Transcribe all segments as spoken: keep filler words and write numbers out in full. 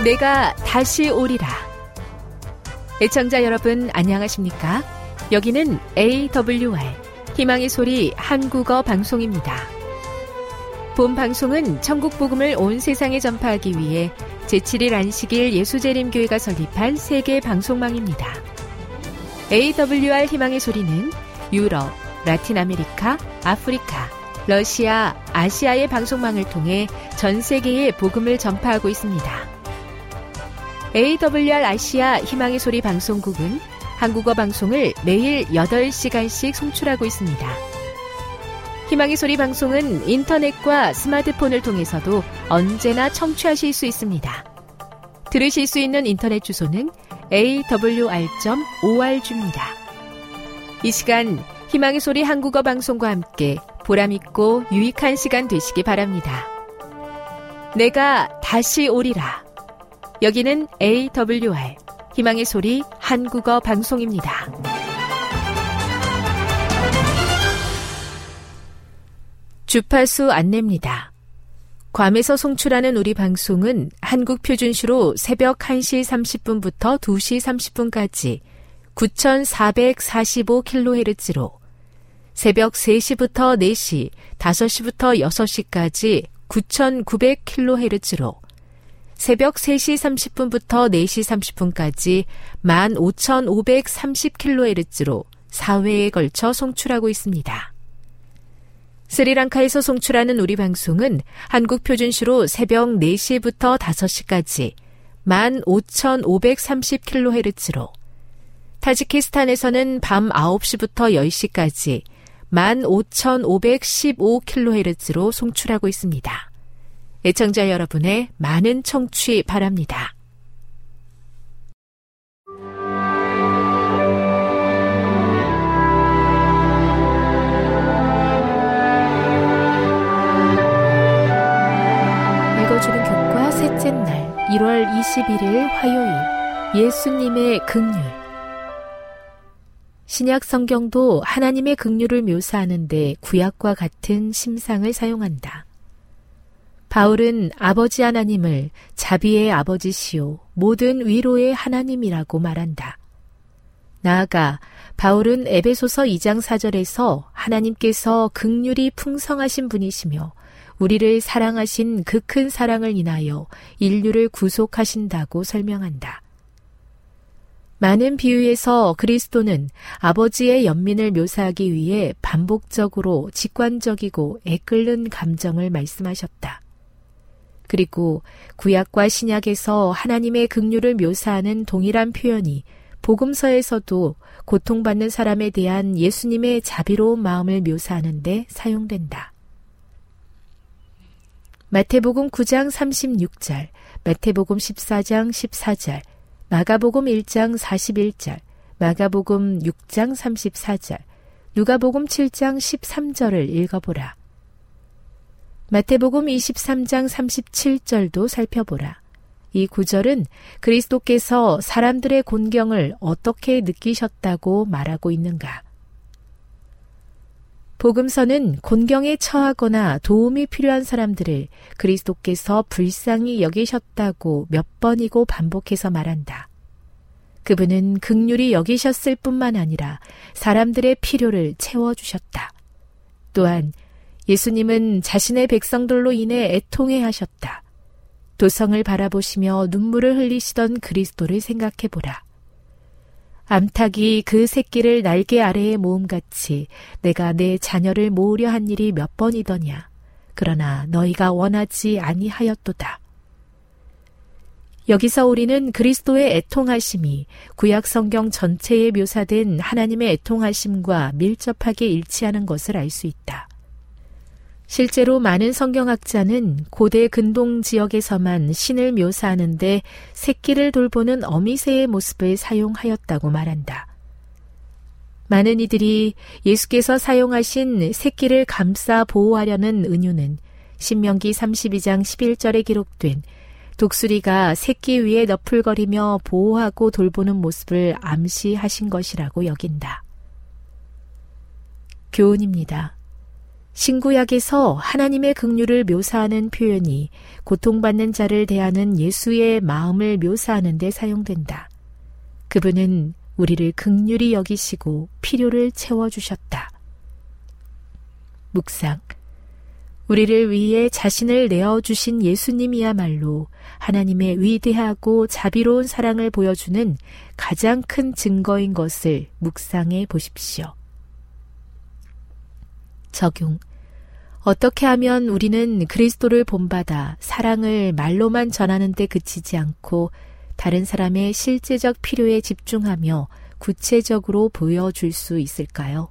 내가 다시 오리라. 애청자 여러분 안녕하십니까? 여기는 에이더블유알 희망의 소리 한국어 방송입니다. 본 방송은 천국 복음을 온 세상에 전파하기 위해 제칠 일 안식일 예수재림교회가 설립한 세계 방송망입니다. 에이더블유알 희망의 소리는 유럽, 라틴 아메리카, 아프리카, 러시아, 아시아의 방송망을 통해 전 세계에 복음을 전파하고 있습니다. 에이더블유알 아시아 희망의 소리 방송국은 한국어 방송을 매일 여덟 시간씩 송출하고 있습니다. 희망의 소리 방송은 인터넷과 스마트폰을 통해서도 언제나 청취하실 수 있습니다. 들으실 수 있는 인터넷 주소는 에이더블유알 닷 오알지입니다. 이 시간 희망의 소리 한국어 방송과 함께 보람있고 유익한 시간 되시기 바랍니다. 내가 다시 오리라. 여기는 에이더블유알 희망의 소리 한국어 방송입니다. 주파수 안내입니다. 괌에서 송출하는 우리 방송은 한국 표준시로 새벽 한 시 삼십 분부터 두 시 삼십 분까지 구천사백사십오 킬로헤르츠로, 새벽 세 시부터 네 시, 다섯 시부터 여섯 시까지 구천구백 킬로헤르츠로, 새벽 세 시 삼십 분부터 네 시 삼십 분까지 만 오천오백삼십 킬로헤르츠로 사 회에 걸쳐 송출하고 있습니다. 스리랑카에서 송출하는 우리 방송은 한국 표준시로 새벽 네 시부터 다섯 시까지 만 오천오백삼십 킬로헤르츠로, 타지키스탄에서는 밤 아홉 시부터 열 시까지 만 오천오백십오 킬로헤르츠로 송출하고 있습니다. 애청자 여러분의 많은 청취 바랍니다. 읽어주는 교과 셋째 날 일월 이십일일 화요일, 예수님의 긍휼. 신약 성경도 하나님의 긍휼을 묘사하는데 구약과 같은 심상을 사용한다. 바울은 아버지 하나님을 자비의 아버지시요 모든 위로의 하나님이라고 말한다. 나아가 바울은 에베소서 이 장 사 절에서 하나님께서 긍휼이 풍성하신 분이시며 우리를 사랑하신 그 큰 사랑을 인하여 인류를 구속하신다고 설명한다. 많은 비유에서 그리스도는 아버지의 연민을 묘사하기 위해 반복적으로 직관적이고 애끓는 감정을 말씀하셨다. 그리고 구약과 신약에서 하나님의 긍휼을 묘사하는 동일한 표현이 복음서에서도 고통받는 사람에 대한 예수님의 자비로운 마음을 묘사하는 데 사용된다. 마태복음 구 장 삼십육 절, 마태복음 십사 장 십사 절, 마가복음 일 장 사십일 절, 마가복음 육 장 삼십사 절, 누가복음 칠 장 십삼 절을 읽어보라. 마태복음 이십삼 장 삼십칠 절도 살펴보라. 이 구절은 그리스도께서 사람들의 곤경을 어떻게 느끼셨다고 말하고 있는가? 복음서는 곤경에 처하거나 도움이 필요한 사람들을 그리스도께서 불쌍히 여기셨다고 몇 번이고 반복해서 말한다. 그분은 긍휼히 여기셨을 뿐만 아니라 사람들의 필요를 채워주셨다. 또한 예수님은 자신의 백성들로 인해 애통해 하셨다. 도성을 바라보시며 눈물을 흘리시던 그리스도를 생각해보라. 암탉이 그 새끼를 날개 아래에 모음같이 내가 내 자녀를 모으려 한 일이 몇 번이더냐. 그러나 너희가 원하지 아니하였도다. 여기서 우리는 그리스도의 애통하심이 구약 성경 전체에 묘사된 하나님의 애통하심과 밀접하게 일치하는 것을 알 수 있다. 실제로 많은 성경학자는 고대 근동 지역에서만 신을 묘사하는데 새끼를 돌보는 어미새의 모습을 사용하였다고 말한다. 많은 이들이 예수께서 사용하신 새끼를 감싸 보호하려는 은유는 신명기 삼십이 장 십일 절에 기록된 독수리가 새끼 위에 너풀거리며 보호하고 돌보는 모습을 암시하신 것이라고 여긴다. 교훈입니다. 신구약에서 하나님의 긍휼을 묘사하는 표현이 고통받는 자를 대하는 예수의 마음을 묘사하는 데 사용된다. 그분은 우리를 긍휼히 여기시고 필요를 채워주셨다. 묵상. 우리를 위해 자신을 내어주신 예수님이야말로 하나님의 위대하고 자비로운 사랑을 보여주는 가장 큰 증거인 것을 묵상해 보십시오. 적용. 어떻게 하면 우리는 그리스도를 본받아 사랑을 말로만 전하는 데 그치지 않고 다른 사람의 실제적 필요에 집중하며 구체적으로 보여줄 수 있을까요?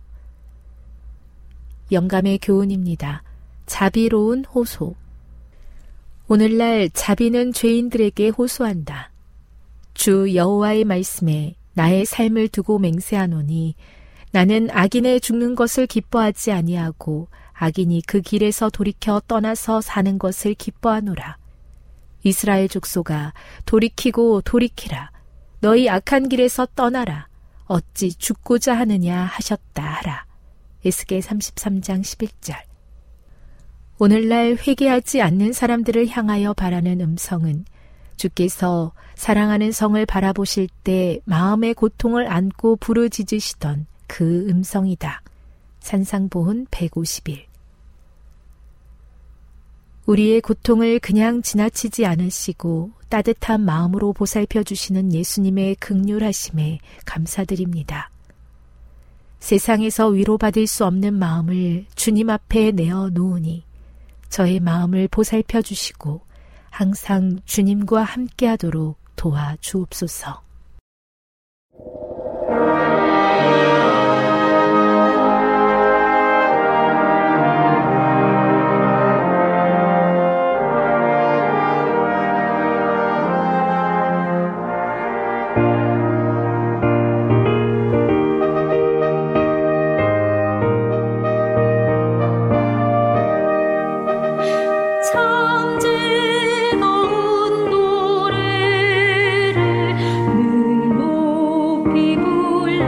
영감의 교훈입니다. 자비로운 호소. 오늘날 자비는 죄인들에게 호소한다. 주 여호와의 말씀에 나의 삶을 두고 맹세하노니 나는 악인의 죽는 것을 기뻐하지 아니하고 악인이 그 길에서 돌이켜 떠나서 사는 것을 기뻐하노라. 이스라엘 족속아 돌이키고 돌이키라. 너희 악한 길에서 떠나라. 어찌 죽고자 하느냐 하셨다 하라. 에스겔 삼십삼 장 십일 절. 오늘날 회개하지 않는 사람들을 향하여 바라는 음성은 주께서 사랑하는 성을 바라보실 때 마음의 고통을 안고 부르짖으시던 그 음성이다. 산상보훈 백오십일. 우리의 고통을 그냥 지나치지 않으시고 따뜻한 마음으로 보살펴 주시는 예수님의 긍휼하심에 감사드립니다. 세상에서 위로받을 수 없는 마음을 주님 앞에 내어 놓으니 저의 마음을 보살펴 주시고 항상 주님과 함께하도록 도와 주옵소서. 늘 높이 불러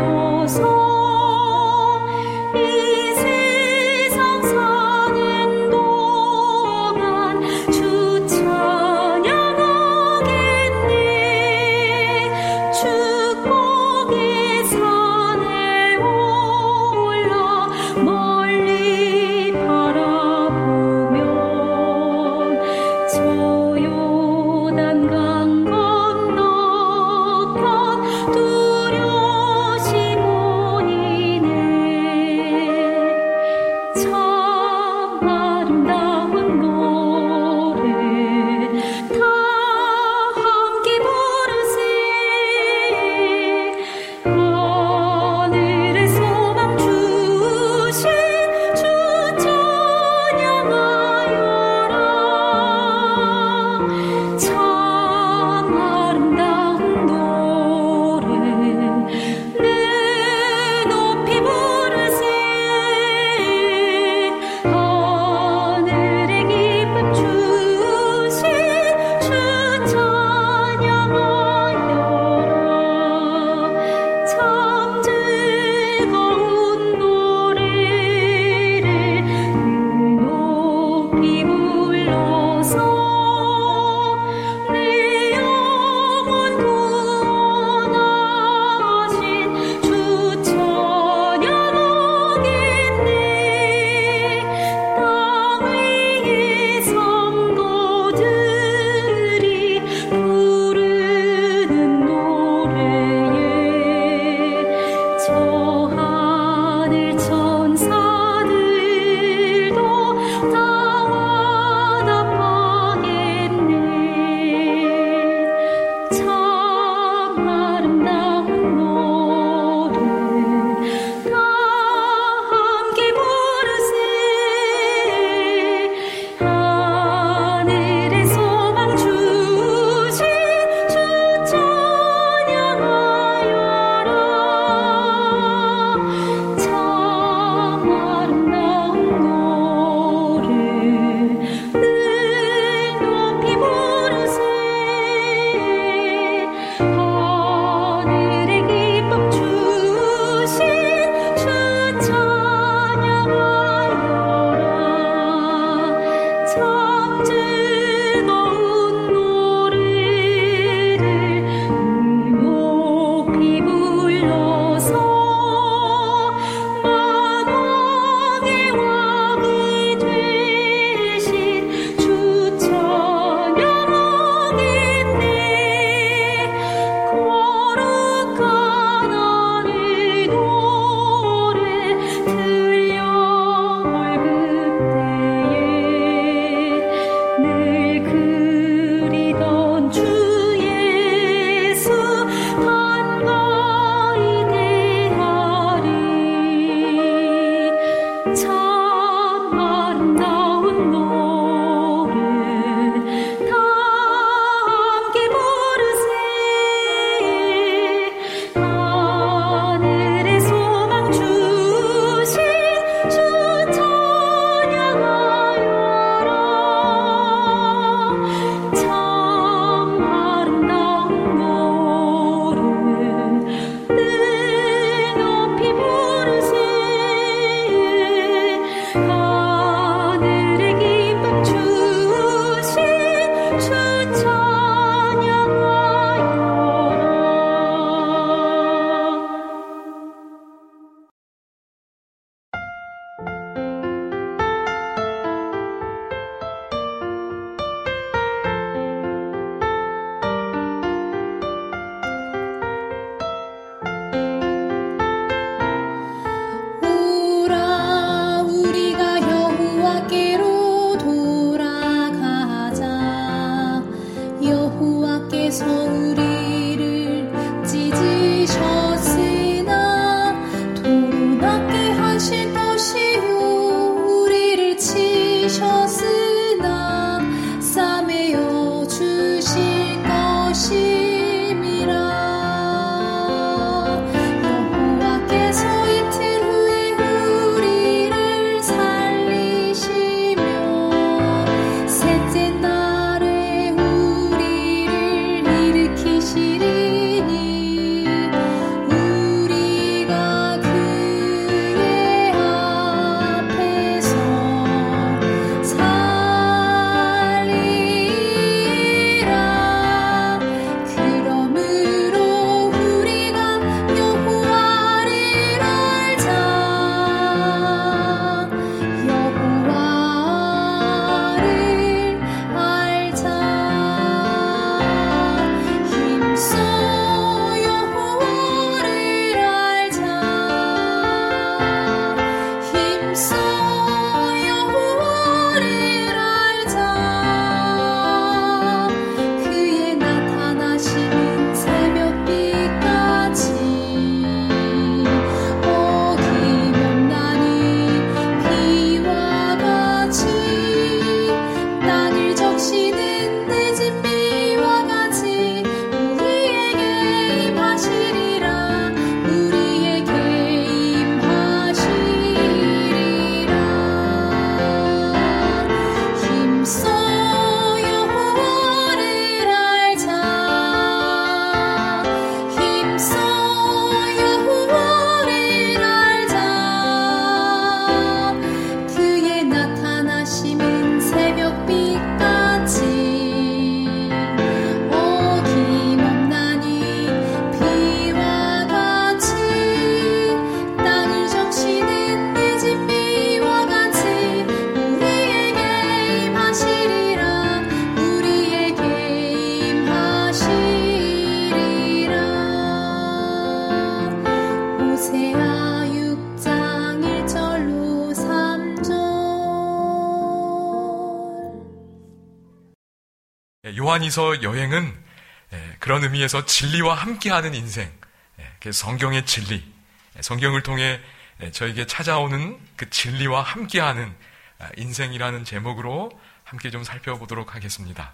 요한이서 여행은 그런 의미에서 진리와 함께하는 인생, 성경의 진리, 성경을 통해 저에게 찾아오는 그 진리와 함께하는 인생이라는 제목으로 함께 좀 살펴보도록 하겠습니다.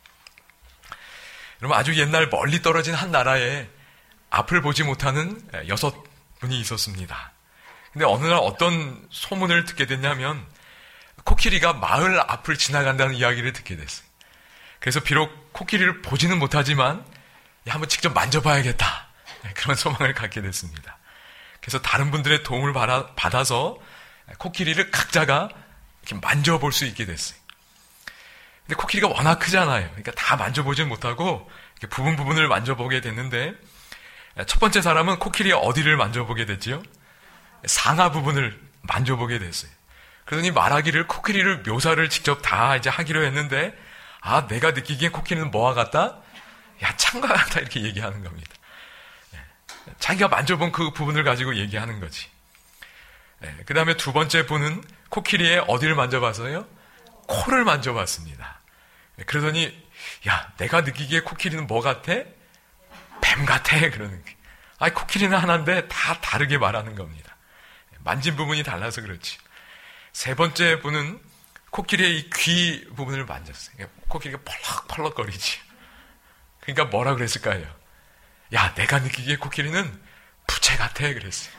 여러분, 아주 옛날 멀리 떨어진 한 나라에 앞을 보지 못하는 여섯 분이 있었습니다. 근데 어느 날 어떤 소문을 듣게 됐냐면 코끼리가 마을 앞을 지나간다는 이야기를 듣게 됐어요. 그래서 비록 코끼리를 보지는 못하지만 한번 직접 만져봐야겠다, 그런 소망을 갖게 됐습니다. 그래서 다른 분들의 도움을 받아, 받아서 코끼리를 각자가 이렇게 만져볼 수 있게 됐어요. 근데 코끼리가 워낙 크잖아요. 그러니까 다 만져보지는 못하고 이렇게 부분 부분을 만져보게 됐는데, 첫 번째 사람은 코끼리의 어디를 만져보게 됐지요? 상하 부분을 만져보게 됐어요. 그러더니 말하기를 코끼리를 묘사를 직접 다 이제 하기로 했는데, 아, 내가 느끼기엔 코끼리는 뭐와 같다? 야, 창과 같다, 이렇게 얘기하는 겁니다. 자기가 만져본 그 부분을 가지고 얘기하는 거지. 그 다음에 두 번째 분은 코끼리의 어디를 만져봤어요? 코를 만져봤습니다. 그러더니, 야, 내가 느끼기에 코끼리는 뭐 같아? 뱀 같아, 그러는 게. 아니, 코끼리는 하나인데 다 다르게 말하는 겁니다. 만진 부분이 달라서 그렇지. 세 번째 분은 코끼리의 이 귀 부분을 만졌어요. 코끼리가 펄럭펄럭거리지. 그러니까 뭐라 그랬을까요? 야, 내가 느끼기에 코끼리는 부채 같아, 그랬어요.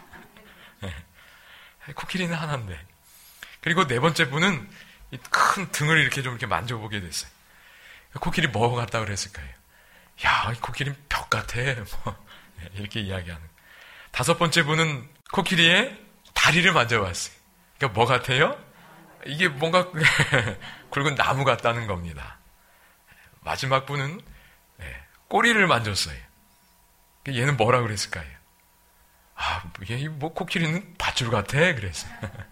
코끼리는 하나인데. 그리고 네 번째 분은 이 큰 등을 이렇게 좀 이렇게 만져보게 됐어요. 코끼리 뭐 같다 그랬을까요? 야, 이 코끼리는 벽 같아, 뭐 이렇게 이야기하는. 다섯 번째 분은 코끼리의 다리를 만져봤어요. 그러니까 뭐 같아요? 이게 뭔가 굵은 나무 같다는 겁니다. 마지막 분은 꼬리를 만졌어요. 얘는 뭐라 그랬을까요? 아, 얘 뭐 코끼리는 밧줄 같아, 그랬어요.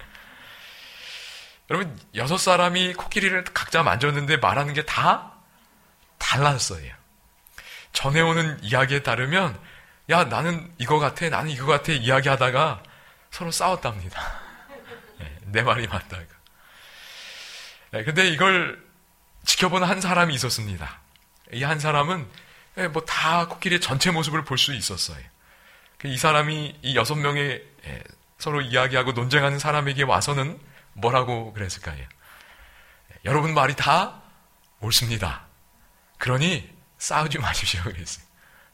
여러분, 여섯 사람이 코끼리를 각자 만졌는데 말하는 게 다 달랐어요. 전해오는 이야기에 따르면, 야, 나는 이거 같아, 나는 이거 같아 이야기하다가 서로 싸웠답니다. 네, 내 말이 맞다가. 네, 근데 이걸 지켜보는 한 사람이 있었습니다. 이 한 사람은 뭐 다 코끼리의 전체 모습을 볼 수 있었어요. 이 사람이 이 여섯 명의 서로 이야기하고 논쟁하는 사람에게 와서는 뭐라고 그랬을까요? 여러분 말이 다 옳습니다. 그러니 싸우지 마십시오, 그랬어요.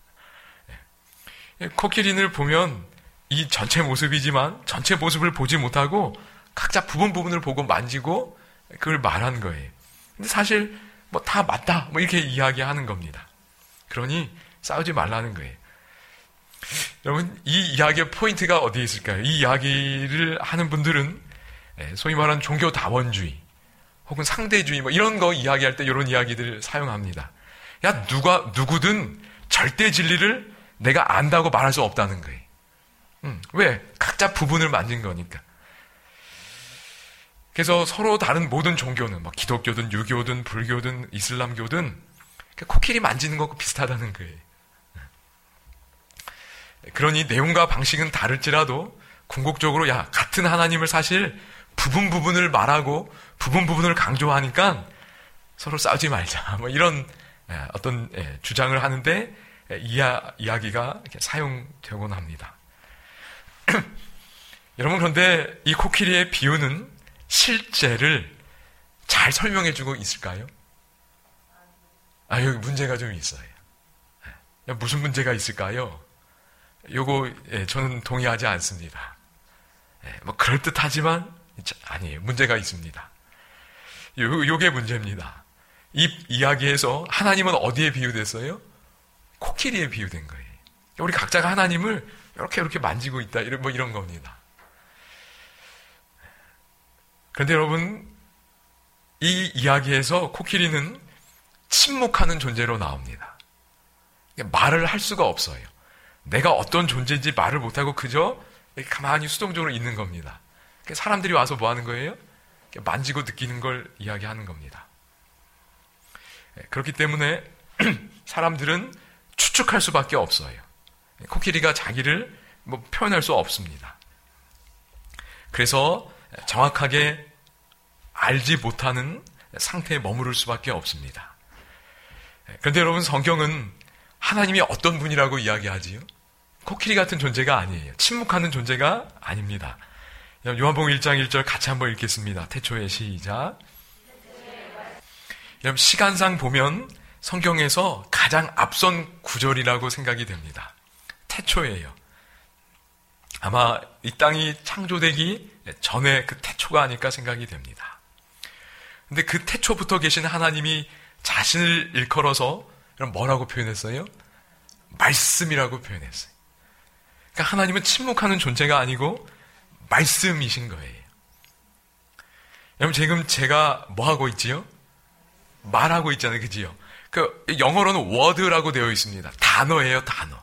코끼리를 보면 이 전체 모습이지만 전체 모습을 보지 못하고 각자 부분 부분을 보고 만지고 그걸 말하는 거예요. 근데 사실 뭐 다 맞다, 뭐 이렇게 이야기하는 겁니다. 그러니 싸우지 말라는 거예요. 여러분, 이 이야기의 포인트가 어디에 있을까요? 이 이야기를 하는 분들은 소위 말하는 종교 다원주의 혹은 상대주의 뭐 이런 거 이야기할 때 이런 이야기들을 사용합니다. 야, 누가 누구든 절대 진리를 내가 안다고 말할 수 없다는 거예요. 음, 왜? 각자 부분을 만진 거니까. 그래서 서로 다른 모든 종교는 뭐 기독교든 유교든 불교든 이슬람교든 코끼리 만지는 것과 비슷하다는 거예요. 그러니 내용과 방식은 다를지라도 궁극적으로 야, 같은 하나님을 사실 부분 부분을 말하고 부분 부분을 강조하니까 서로 싸우지 말자, 뭐 이런 어떤 주장을 하는데 이야, 이야기가 이렇게 사용되곤 합니다. 여러분, 그런데 이 코끼리의 비유는 실제를 잘 설명해주고 있을까요? 아, 여기 문제가 좀 있어요. 무슨 문제가 있을까요? 요거 예, 저는 동의하지 않습니다. 예, 뭐 그럴듯하지만 아니에요. 문제가 있습니다. 요, 요게 문제입니다. 이 이야기에서 하나님은 어디에 비유됐어요? 코끼리에 비유된 거예요. 우리 각자가 하나님을 이렇게 이렇게 만지고 있다, 이런 뭐 이런 겁니다. 그런데 여러분, 이 이야기에서 코끼리는 침묵하는 존재로 나옵니다. 말을 할 수가 없어요. 내가 어떤 존재인지 말을 못하고 그저 가만히 수동적으로 있는 겁니다. 사람들이 와서 뭐 하는 거예요? 만지고 느끼는 걸 이야기하는 겁니다. 그렇기 때문에 사람들은 추측할 수밖에 없어요. 코끼리가 자기를 뭐 표현할 수 없습니다. 그래서 정확하게 알지 못하는 상태에 머무를 수밖에 없습니다. 그런데 여러분, 성경은 하나님이 어떤 분이라고 이야기하지요? 코끼리 같은 존재가 아니에요. 침묵하는 존재가 아닙니다. 요한복음 일 장 일 절 같이 한번 읽겠습니다. 태초에 시작. 여러분, 시간상 보면 성경에서 가장 앞선 구절이라고 생각이 됩니다. 태초예요. 아마 이 땅이 창조되기 전에 그 태초가 아닐까 생각이 됩니다. 근데 그 태초부터 계신 하나님이 자신을 일컬어서 뭐라고 표현했어요? 말씀이라고 표현했어요. 그러니까 하나님은 침묵하는 존재가 아니고 말씀이신 거예요. 여러분, 지금 제가 뭐 하고 있지요? 말하고 있잖아요. 그지요? 그 영어로는 word라고 되어 있습니다. 단어예요, 단어.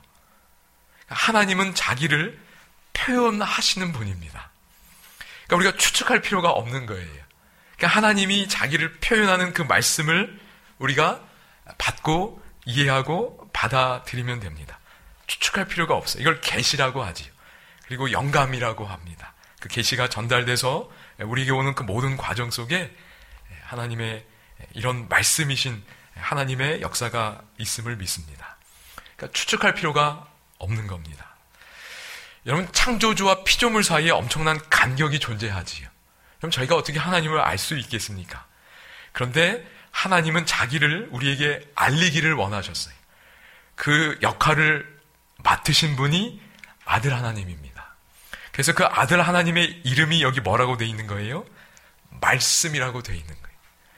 하나님은 자기를 표현하시는 분입니다. 그러니까 우리가 추측할 필요가 없는 거예요. 그러니까 하나님이 자기를 표현하는 그 말씀을 우리가 받고 이해하고 받아들이면 됩니다. 추측할 필요가 없어요. 이걸 계시라고 하지요. 그리고 영감이라고 합니다. 그 계시가 전달돼서 우리에게 오는 그 모든 과정 속에 하나님의 이런 말씀이신 하나님의 역사가 있음을 믿습니다. 그러니까 추측할 필요가 없는 겁니다. 여러분, 창조주와 피조물 사이에 엄청난 간격이 존재하지요. 그럼 저희가 어떻게 하나님을 알 수 있겠습니까? 그런데 하나님은 자기를 우리에게 알리기를 원하셨어요. 그 역할을 맡으신 분이 아들 하나님입니다. 그래서 그 아들 하나님의 이름이 여기 뭐라고 되어 있는 거예요? 말씀이라고 되어 있는 거예요.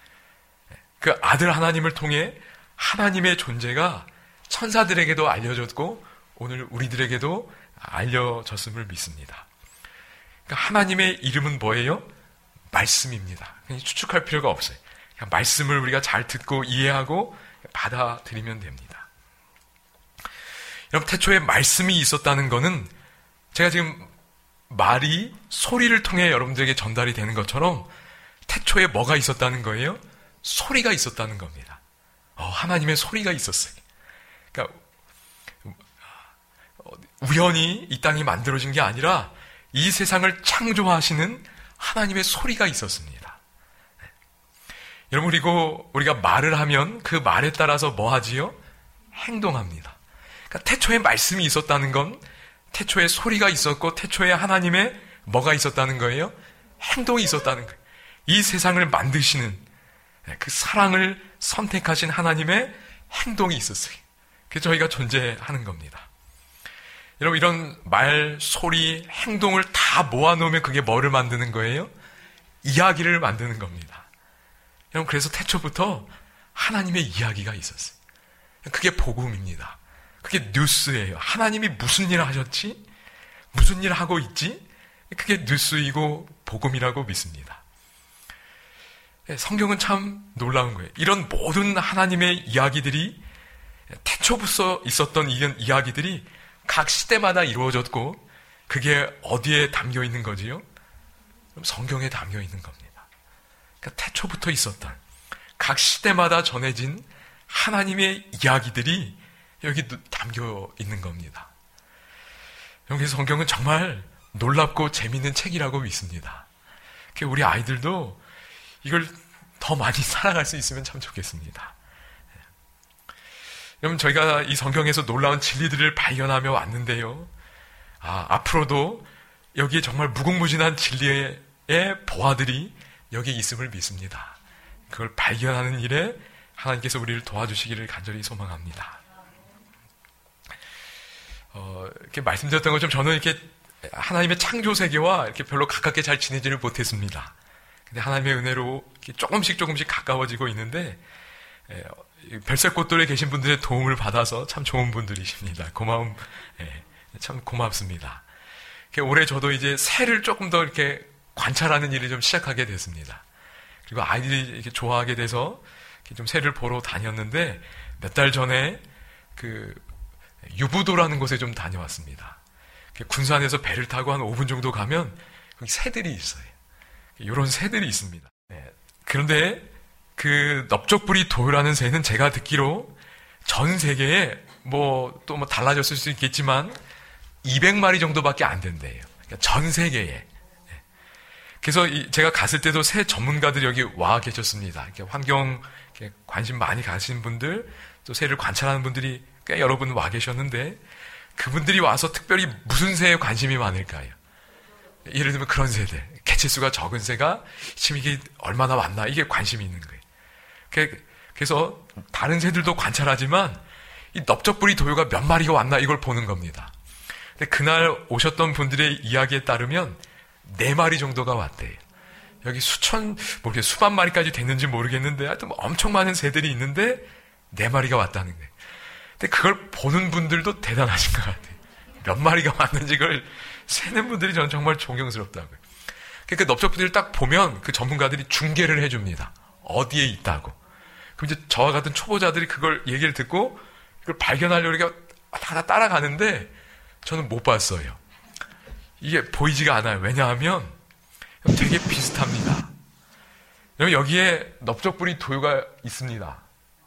그 아들 하나님을 통해 하나님의 존재가 천사들에게도 알려졌고 오늘 우리들에게도 알려졌음을 믿습니다. 그러니까 하나님의 이름은 뭐예요? 말씀입니다. 추측할 필요가 없어요. 그냥 말씀을 우리가 잘 듣고 이해하고 받아들이면 됩니다. 여러분, 태초에 말씀이 있었다는 것은 제가 지금 말이 소리를 통해 여러분들에게 전달이 되는 것처럼 태초에 뭐가 있었다는 거예요? 소리가 있었다는 겁니다. 어, 하나님의 소리가 있었어요. 그러니까 우연히 이 땅이 만들어진 게 아니라 이 세상을 창조하시는 하나님의 소리가 있었습니다. 여러분, 그리고 우리가 말을 하면 그 말에 따라서 뭐 하지요? 행동합니다. 그러니까 태초에 말씀이 있었다는 건 태초에 소리가 있었고 태초에 하나님의 뭐가 있었다는 거예요? 행동이 있었다는 거예요. 이 세상을 만드시는 그 사랑을 선택하신 하나님의 행동이 있었어요. 그래서 저희가 존재하는 겁니다. 여러분, 이런 말, 소리, 행동을 다 모아놓으면 그게 뭐를 만드는 거예요? 이야기를 만드는 겁니다. 여러분, 그래서 태초부터 하나님의 이야기가 있었어요. 그게 복음입니다. 그게 뉴스예요. 하나님이 무슨 일을 하셨지? 무슨 일을 하고 있지? 그게 뉴스이고 복음이라고 믿습니다. 성경은 참 놀라운 거예요. 이런 모든 하나님의 이야기들이 태초부터 있었던 이런 이야기들이 각 시대마다 이루어졌고 그게 어디에 담겨 있는 거지요? 성경에 담겨 있는 겁니다. 그러니까 태초부터 있었던 각 시대마다 전해진 하나님의 이야기들이 여기 담겨 있는 겁니다. 그래서 성경은 정말 놀랍고 재미있는 책이라고 믿습니다. 우리 아이들도 이걸 더 많이 사랑할 수 있으면 참 좋겠습니다. 여러분, 저희가 이 성경에서 놀라운 진리들을 발견하며 왔는데요. 아, 앞으로도 여기에 정말 무궁무진한 진리의 보화들이 여기에 있음을 믿습니다. 그걸 발견하는 일에 하나님께서 우리를 도와주시기를 간절히 소망합니다. 어, 이렇게 말씀드렸던 것처럼 저는 이렇게 하나님의 창조 세계와 이렇게 별로 가깝게 잘 지내지를 못했습니다. 근데 하나님의 은혜로 이렇게 조금씩 조금씩 가까워지고 있는데, 에, 별새꽃들에 계신 분들의 도움을 받아서 참 좋은 분들이십니다. 고마움, 예, 참 고맙습니다. 올해 저도 이제 새를 조금 더 이렇게 관찰하는 일을 좀 시작하게 됐습니다. 그리고 아이들이 이렇게 좋아하게 돼서 이렇게 좀 새를 보러 다녔는데 몇 달 전에 그 유부도라는 곳에 좀 다녀왔습니다. 군산에서 배를 타고 한 오 분 정도 가면 거기 새들이 있어요. 이런 새들이 있습니다. 네. 그런데 그 넓적부리 도요라는 새는 제가 듣기로 전 세계에 뭐 또 뭐 달라졌을 수 있겠지만 이백 마리 정도밖에 안 된대요. 그러니까 전 세계에. 네. 그래서 이 제가 갔을 때도 새 전문가들이 여기 와 계셨습니다. 이렇게 환경 이렇게 관심 많이 가신 분들, 또 새를 관찰하는 분들이 꽤 여러분 와 계셨는데 그분들이 와서 특별히 무슨 새에 관심이 많을까요? 예를 들면 그런 새들, 개체수가 적은 새가 지금 이게 얼마나 많나 이게 관심이 있는 거예요. 그래서 다른 새들도 관찰하지만 이 넓적부리 도요가 몇 마리가 왔나 이걸 보는 겁니다. 근데 그날 오셨던 분들의 이야기에 따르면 네 마리 정도가 왔대요. 여기 수천, 모르겠 수만 마리까지 됐는지 모르겠는데 하여튼 엄청 많은 새들이 있는데 네 마리가 왔다는 거예요. 근데 그걸 보는 분들도 대단하신 것 같아요. 몇 마리가 왔는지 그걸 세는 분들이 저는 정말 존경스럽다고요. 그러니까 넓적부리를 딱 보면 그 전문가들이 중계를 해줍니다. 어디에 있다고. 그럼 이제 저와 같은 초보자들이 그걸 얘기를 듣고 그걸 발견하려고 다 따라가는데 저는 못 봤어요. 이게 보이지가 않아요. 왜냐하면 되게 비슷합니다. 여기에 넓적부리 도요가 있습니다.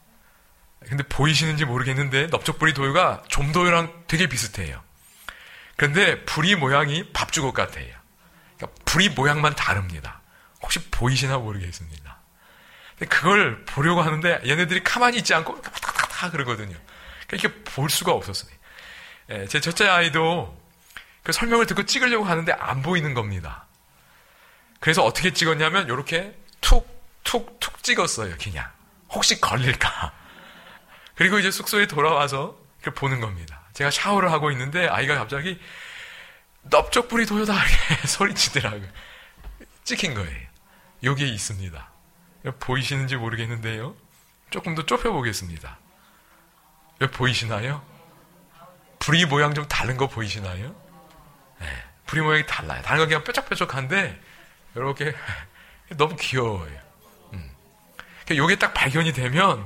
근데 보이시는지 모르겠는데 넓적부리 도요가 좀도요랑 되게 비슷해요. 그런데 부리 모양이 밥주걱 같아요. 그러니까 부리 모양만 다릅니다. 혹시 보이시나 모르겠습니다. 근데 그걸 보려고 하는데 얘네들이 가만히 있지 않고 탁탁탁 그러거든요. 그러니까 이렇게 볼 수가 없었어요. 예, 제 첫째 아이도 그 설명을 듣고 찍으려고 하는데 안 보이는 겁니다. 그래서 어떻게 찍었냐면 이렇게 툭 툭 툭 찍었어요. 그냥 혹시 걸릴까. 그리고 이제 숙소에 돌아와서 그걸 보는 겁니다. 제가 샤워를 하고 있는데 아이가 갑자기 넓적부리 도요다 이렇게 소리치더라고요. 찍힌 거예요. 여기에 있습니다. 보이시는지 모르겠는데요. 조금 더 좁혀보겠습니다. 여기 보이시나요? 부리 모양 좀 다른 거 보이시나요? 네, 부리 모양이 달라요. 다른 건 그냥 뾰족뾰족한데 이렇게 너무 귀여워요. 음. 요게 딱 발견이 되면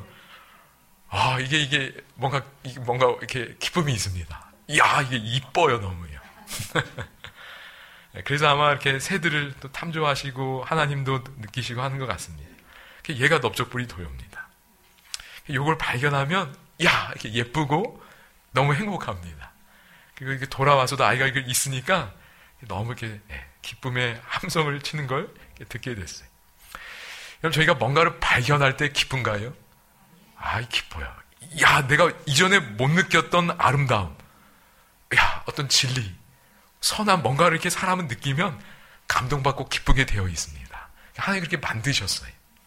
아 이게 이게 뭔가 이게 뭔가 이렇게 기쁨이 있습니다. 이야 이게 이뻐요 너무요. 그래서 아마 이렇게 새들을 또 탐조하시고 하나님도 느끼시고 하는 것 같습니다. 얘가 넓적부리 도요입니다. 요걸 발견하면 야 이렇게 예쁘고 너무 행복합니다. 그리고 이렇게 돌아와서도 아이가 이게 있으니까 너무 이렇게 기쁨의 함성을 치는 걸 듣게 됐어요. 여러분 저희가 뭔가를 발견할 때 기쁜가요? 아, 기뻐요. 야, 내가 이전에 못 느꼈던 아름다움, 야, 어떤 진리, 선한 뭔가를 이렇게 사람은 느끼면 감동받고 기쁘게 되어 있습니다. 하나님 그렇게 만드셨어요.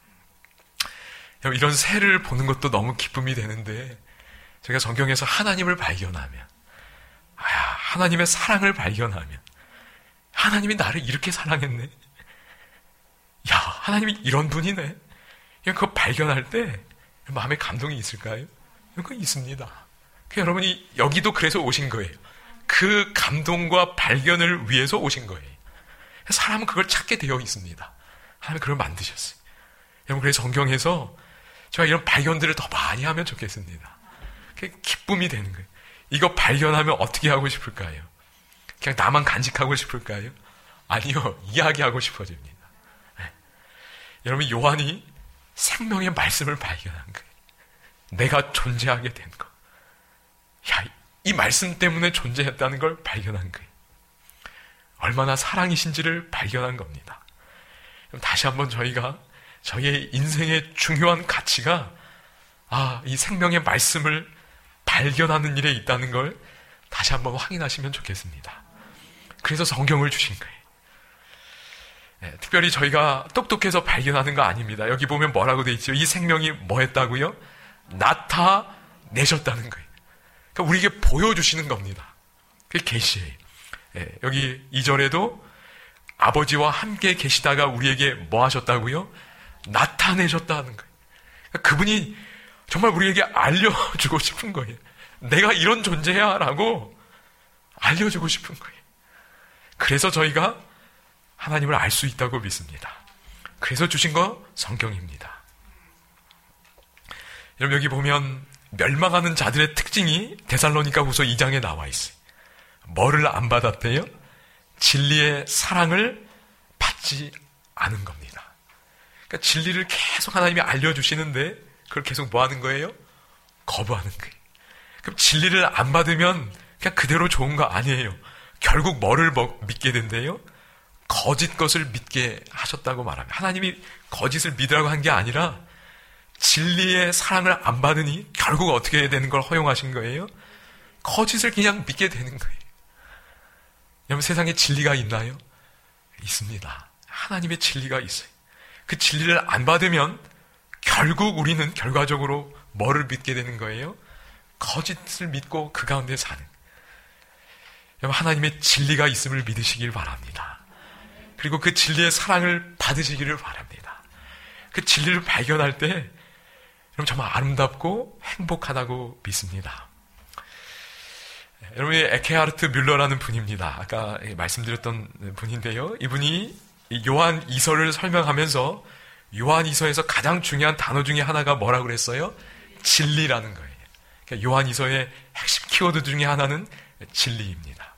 이런 새를 보는 것도 너무 기쁨이 되는데 제가 성경에서 하나님을 발견하면, 아, 하나님의 사랑을 발견하면, 하나님이 나를 이렇게 사랑했네. 야, 하나님이 이런 분이네. 그거 발견할 때 마음에 감동이 있을까요? 그거 있습니다. 여러분이 여기도 그래서 오신 거예요. 그 감동과 발견을 위해서 오신 거예요. 사람은 그걸 찾게 되어 있습니다. 하나님은 그걸 만드셨어요. 여러분 그래서 성경에서 제가 이런 발견들을 더 많이 하면 좋겠습니다. 그게 기쁨이 되는 거예요. 이거 발견하면 어떻게 하고 싶을까요? 그냥 나만 간직하고 싶을까요? 아니요. 이야기하고 싶어집니다. 네. 여러분 요한이 생명의 말씀을 발견한 거예요. 내가 존재하게 된 거. 야, 이 말씀 때문에 존재했다는 걸 발견한 거예요. 얼마나 사랑이신지를 발견한 겁니다. 그럼 다시 한번 저희가 저희의 인생의 중요한 가치가 아, 이 생명의 말씀을 발견하는 일에 있다는 걸 다시 한번 확인하시면 좋겠습니다. 그래서 성경을 주신 거예요. 네, 특별히 저희가 똑똑해서 발견하는 거 아닙니다. 여기 보면 뭐라고 돼 있죠? 이 생명이 뭐 했다고요? 나타내셨다는 거예요. 그러니까 우리에게 보여주시는 겁니다. 그게 계시예요. 네, 여기 이 절에도 아버지와 함께 계시다가 우리에게 뭐 하셨다고요? 나타내셨다는 거예요. 그러니까 그분이 정말 우리에게 알려주고 싶은 거예요. 내가 이런 존재야 라고 알려주고 싶은 거예요. 그래서 저희가 하나님을 알 수 있다고 믿습니다. 그래서 주신 거 성경입니다. 여러분 여기 보면 멸망하는 자들의 특징이 데살로니가 후서 이 장에 나와 있어요. 뭐를 안 받았대요? 진리의 사랑을 받지 않은 겁니다. 그러니까 진리를 계속 하나님이 알려주시는데 그걸 계속 뭐 하는 거예요? 거부하는 거예요. 그럼 진리를 안 받으면 그냥 그대로 좋은 거 아니에요. 결국 뭐를 믿게 된대요? 거짓 것을 믿게 하셨다고 말합니다. 하나님이 거짓을 믿으라고 한 게 아니라 진리의 사랑을 안 받으니 결국 어떻게 되는 걸 허용하신 거예요? 거짓을 그냥 믿게 되는 거예요. 여러분, 세상에 진리가 있나요? 있습니다. 하나님의 진리가 있어요. 그 진리를 안 받으면 결국 우리는 결과적으로 뭐를 믿게 되는 거예요? 거짓을 믿고 그 가운데 사는. 여러분, 하나님의 진리가 있음을 믿으시길 바랍니다. 그리고 그 진리의 사랑을 받으시기를 바랍니다. 그 진리를 발견할 때 여러분 정말 아름답고 행복하다고 믿습니다. 여러분이 에케하르트 뮬러라는 분입니다. 아까 말씀드렸던 분인데요. 이분이 요한 이서를 설명하면서 요한 이서에서 가장 중요한 단어 중에 하나가 뭐라고 그랬어요? 진리라는 거예요. 그러니까 요한 이서의 핵심 키워드 중에 하나는 진리입니다.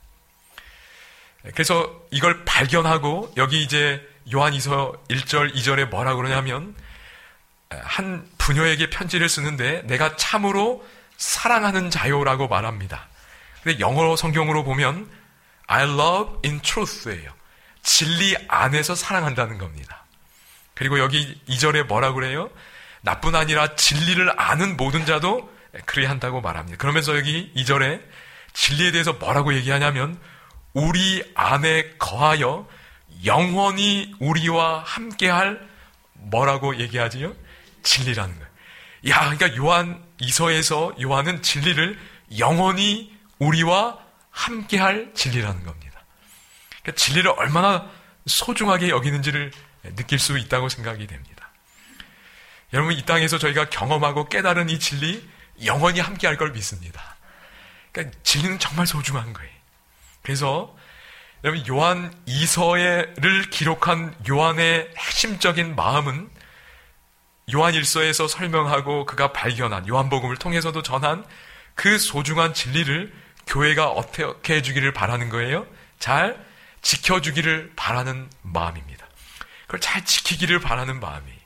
그래서 이걸 발견하고 여기 이제 요한 이서 일 절, 이 절에 뭐라고 그러냐면 한 부녀에게 편지를 쓰는데 내가 참으로 사랑하는 자요라고 말합니다. 근데 영어 성경으로 보면 I love in truth예요. 진리 안에서 사랑한다는 겁니다. 그리고 여기 이 절에 뭐라고 그래요? 나뿐 아니라 진리를 아는 모든 자도 그리한다고 말합니다. 그러면서 여기 이 절에 진리에 대해서 뭐라고 얘기하냐면 우리 안에 거하여 영원히 우리와 함께할 뭐라고 얘기하지요? 진리라는 거예요. 야, 그러니까 요한 이서에서 요한은 진리를 영원히 우리와 함께할 진리라는 겁니다. 그러니까 진리를 얼마나 소중하게 여기는지를 느낄 수 있다고 생각이 됩니다. 여러분, 이 땅에서 저희가 경험하고 깨달은 이 진리 영원히 함께할 걸 믿습니다. 그러니까 진리는 정말 소중한 거예요. 그래서 여러분, 요한 이서를 기록한 요한의 핵심적인 마음은 요한 일서에서 설명하고 그가 발견한 요한복음을 통해서도 전한 그 소중한 진리를 교회가 어떻게 해주기를 바라는 거예요? 잘 지켜주기를 바라는 마음입니다. 그걸 잘 지키기를 바라는 마음이에요.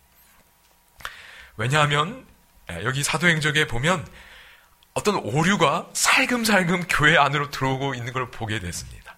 왜냐하면 여기 사도행적에 보면 어떤 오류가 살금살금 교회 안으로 들어오고 있는 걸 보게 됐습니다.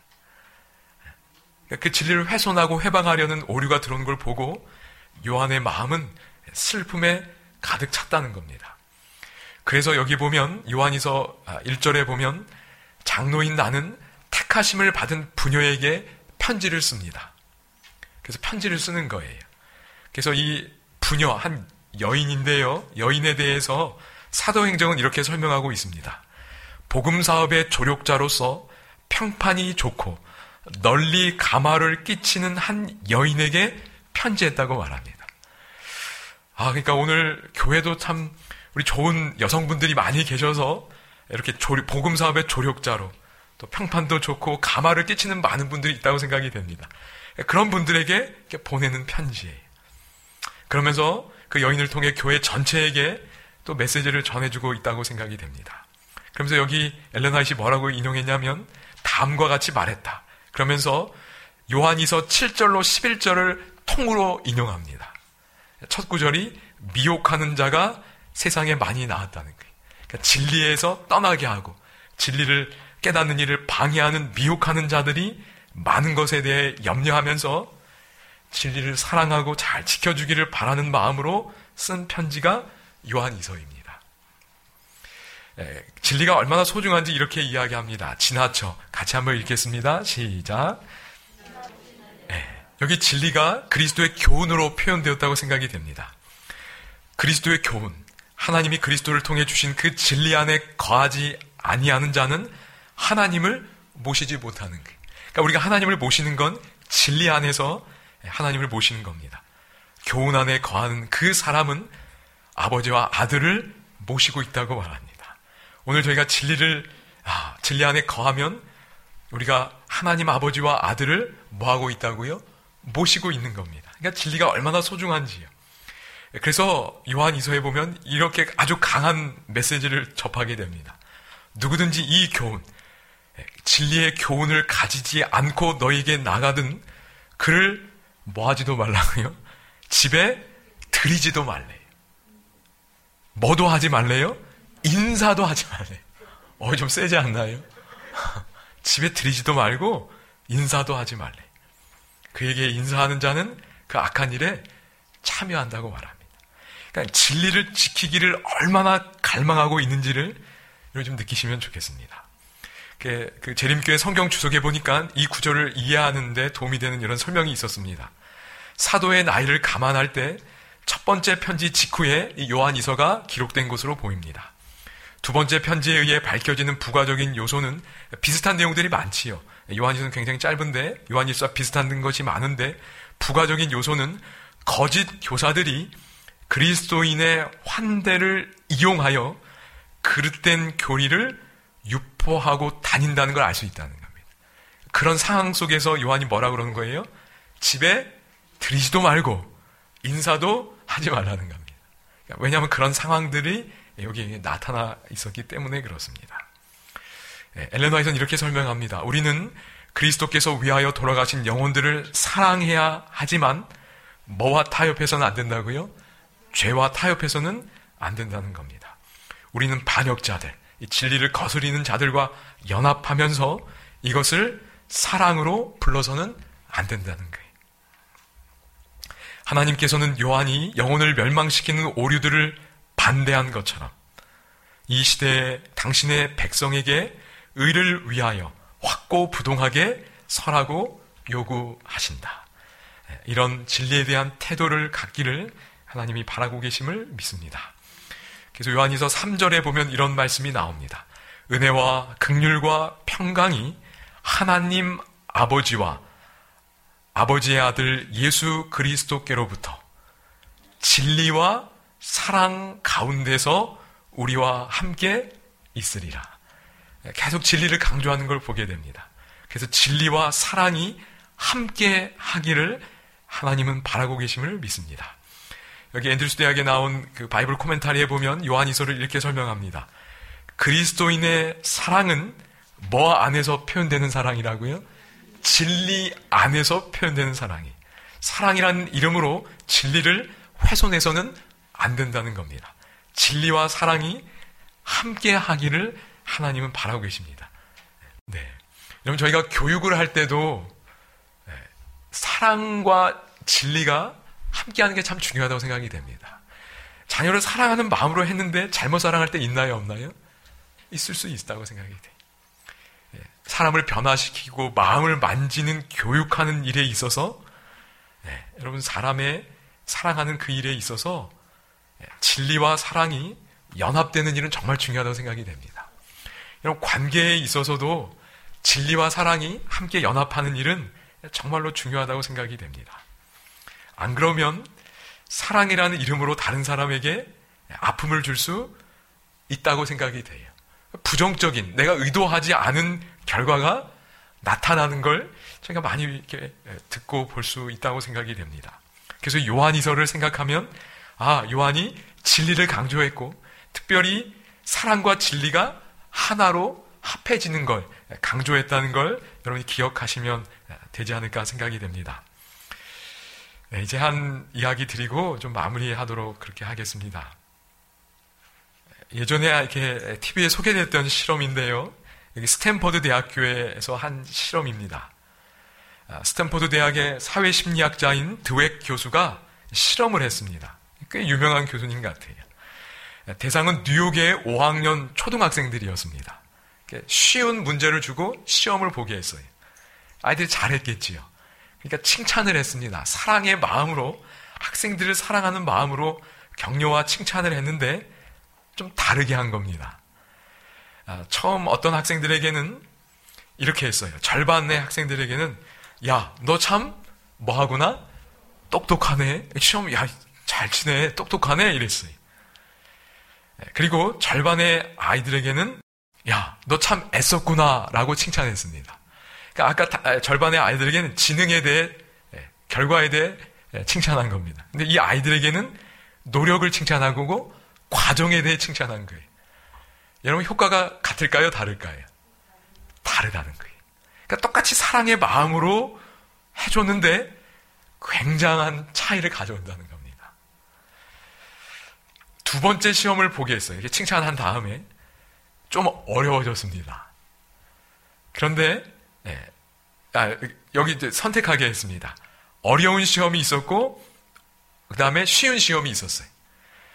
그 진리를 훼손하고 해방하려는 오류가 들어오는 걸 보고 요한의 마음은 슬픔에 가득 찼다는 겁니다. 그래서 여기 보면 요한이서 일 절에 보면 장로인 나는 택하심을 받은 부녀에게 편지를 씁니다. 그래서 편지를 쓰는 거예요. 그래서 이 부녀, 한 여인인데요. 여인에 대해서 사도행정은 이렇게 설명하고 있습니다. 복음사업의 조력자로서 평판이 좋고 널리 감화를 끼치는 한 여인에게 편지했다고 말합니다. 아, 그러니까 오늘 교회도 참 우리 좋은 여성분들이 많이 계셔서 이렇게 조력, 복음사업의 조력자로 또 평판도 좋고 감화를 끼치는 많은 분들이 있다고 생각이 됩니다. 그런 분들에게 이렇게 보내는 편지예요. 그러면서 그 여인을 통해 교회 전체에게 또 메시지를 전해주고 있다고 생각이 됩니다. 그러면서 여기 엘렌 화이트이 뭐라고 인용했냐면 다음과 같이 말했다. 그러면서 요한이서 칠 절로 십일 절을 통으로 인용합니다. 첫 구절이 미혹하는 자가 세상에 많이 나왔다는 거예요. 그러니까 진리에서 떠나게 하고 진리를 깨닫는 일을 방해하는 미혹하는 자들이 많은 것에 대해 염려하면서 진리를 사랑하고 잘 지켜주기를 바라는 마음으로 쓴 편지가 요한이서입니다. 예, 진리가 얼마나 소중한지 이렇게 이야기합니다. 지나쳐. 같이 한번 읽겠습니다. 시작. 예, 여기 진리가 그리스도의 교훈으로 표현되었다고 생각이 됩니다. 그리스도의 교훈, 하나님이 그리스도를 통해 주신 그 진리 안에 거하지 아니하는 자는 하나님을 모시지 못하는 거예요. 그러니까 우리가 하나님을 모시는 건 진리 안에서 하나님을 모시는 겁니다. 교훈 안에 거하는 그 사람은 아버지와 아들을 모시고 있다고 말합니다. 오늘 저희가 진리를 아, 진리 안에 거하면 우리가 하나님 아버지와 아들을 뭐하고 있다고요? 모시고 있는 겁니다. 그러니까 진리가 얼마나 소중한지요. 그래서 요한이서에 보면 이렇게 아주 강한 메시지를 접하게 됩니다. 누구든지 이 교훈, 진리의 교훈을 가지지 않고 너에게 나가든 그를 뭐하지도 말라고요? 집에 들이지도 말래요. 뭐도 하지 말래요? 인사도 하지 말래요. 어, 좀 세지 않나요? 집에 들이지도 말고 인사도 하지 말래요. 그에게 인사하는 자는 그 악한 일에 참여한다고 말합니다. 그러니까 진리를 지키기를 얼마나 갈망하고 있는지를 좀 느끼시면 좋겠습니다. 그, 그 재림교회 성경 주석에 보니까 이 구절을 이해하는 데 도움이 되는 이런 설명이 있었습니다. 사도의 나이를 감안할 때 첫 번째 편지 직후에 이 요한이서가 기록된 것으로 보입니다. 두 번째 편지에 의해 밝혀지는 부가적인 요소는 비슷한 내용들이 많지요. 요한이서는 굉장히 짧은데 요한일서와 비슷한 것이 많은데 부가적인 요소는 거짓 교사들이 그리스도인의 환대를 이용하여 그릇된 교리를 유포하고 다닌다는 걸 알 수 있다는 겁니다. 그런 상황 속에서 요한이 뭐라 그러는 거예요? 집에 들이지도 말고 인사도 하지 말라는 겁니다. 왜냐하면 그런 상황들이 여기 나타나 있었기 때문에 그렇습니다. 엘렌 화이트는 이렇게 설명합니다. 우리는 그리스도께서 위하여 돌아가신 영혼들을 사랑해야 하지만 뭐와 타협해서는 안 된다고요? 죄와 타협해서는 안 된다는 겁니다. 우리는 반역자들, 이 진리를 거스리는 자들과 연합하면서 이것을 사랑으로 불러서는 안 된다는 거예요. 하나님께서는 요한이 영혼을 멸망시키는 오류들을 반대한 것처럼 이 시대에 당신의 백성에게 의를 위하여 확고부동하게 서라고 요구하신다. 이런 진리에 대한 태도를 갖기를 하나님이 바라고 계심을 믿습니다. 그래서 요한이서 삼 절에 보면 이런 말씀이 나옵니다. 은혜와 긍휼과 평강이 하나님 아버지와 아버지의 아들 예수 그리스도께로부터 진리와 사랑 가운데서 우리와 함께 있으리라. 계속 진리를 강조하는 걸 보게 됩니다. 그래서 진리와 사랑이 함께 하기를 하나님은 바라고 계심을 믿습니다. 여기 앤드루스 대학에 나온 그 바이블 코멘타리에 보면 요한이서를 이렇게 설명합니다. 그리스도인의 사랑은 뭐 안에서 표현되는 사랑이라고요? 진리 안에서 표현되는 사랑이. 사랑이라는 이름으로 진리를 훼손해서는 안 된다는 겁니다. 진리와 사랑이 함께 하기를 하나님은 바라고 계십니다. 네. 여러분, 저희가 교육을 할 때도 사랑과 진리가 함께 하는 게 참 중요하다고 생각이 됩니다. 자녀를 사랑하는 마음으로 했는데 잘못 사랑할 때 있나요, 없나요? 있을 수 있다고 생각이 돼요. 사람을 변화시키고 마음을 만지는 교육하는 일에 있어서 네, 여러분 사람의 사랑하는 그 일에 있어서 진리와 사랑이 연합되는 일은 정말 중요하다고 생각이 됩니다. 여러분 관계에 있어서도 진리와 사랑이 함께 연합하는 일은 정말로 중요하다고 생각이 됩니다. 안 그러면 사랑이라는 이름으로 다른 사람에게 아픔을 줄 수 있다고 생각이 돼요. 부정적인, 내가 의도하지 않은 결과가 나타나는 걸 제가 많이 이렇게 듣고 볼 수 있다고 생각이 됩니다. 그래서 요한이서를 생각하면 아, 요한이 진리를 강조했고 특별히 사랑과 진리가 하나로 합해지는 걸 강조했다는 걸 여러분이 기억하시면 되지 않을까 생각이 됩니다. 네, 이제 한 이야기 드리고 좀 마무리하도록 그렇게 하겠습니다. 예전에 이렇게 티비에 소개됐던 실험인데요. 여기 스탠퍼드 대학교에서 한 실험입니다. 스탠퍼드 대학의 사회심리학자인 드웩 교수가 실험을 했습니다. 꽤 유명한 교수님 같아요. 대상은 뉴욕의 오 학년 초등학생들이었습니다. 쉬운 문제를 주고 시험을 보게 했어요. 아이들이 잘했겠지요. 그러니까 칭찬을 했습니다. 사랑의 마음으로, 학생들을 사랑하는 마음으로 격려와 칭찬을 했는데 좀 다르게 한 겁니다. 아, 처음 어떤 학생들에게는 이렇게 했어요. 절반의 학생들에게는 야, 너 참 뭐하구나? 똑똑하네. 시험 야, 잘 치네. 똑똑하네. 이랬어요. 그리고 절반의 아이들에게는 야, 너 참 애썼구나 라고 칭찬했습니다. 그러니까 아까 다, 절반의 아이들에게는 지능에 대해, 결과에 대해 칭찬한 겁니다. 근데 이 아이들에게는 노력을 칭찬하고 과정에 대해 칭찬한 거예요. 여러분 효과가 같을까요? 다를까요? 다르다는 거예요. 그러니까 똑같이 사랑의 마음으로 해줬는데 굉장한 차이를 가져온다는 겁니다. 두 번째 시험을 보게 했어요. 이렇게 칭찬한 다음에 좀 어려워졌습니다. 그런데 네, 아, 여기 이제 선택하게 했습니다. 어려운 시험이 있었고 그 다음에 쉬운 시험이 있었어요.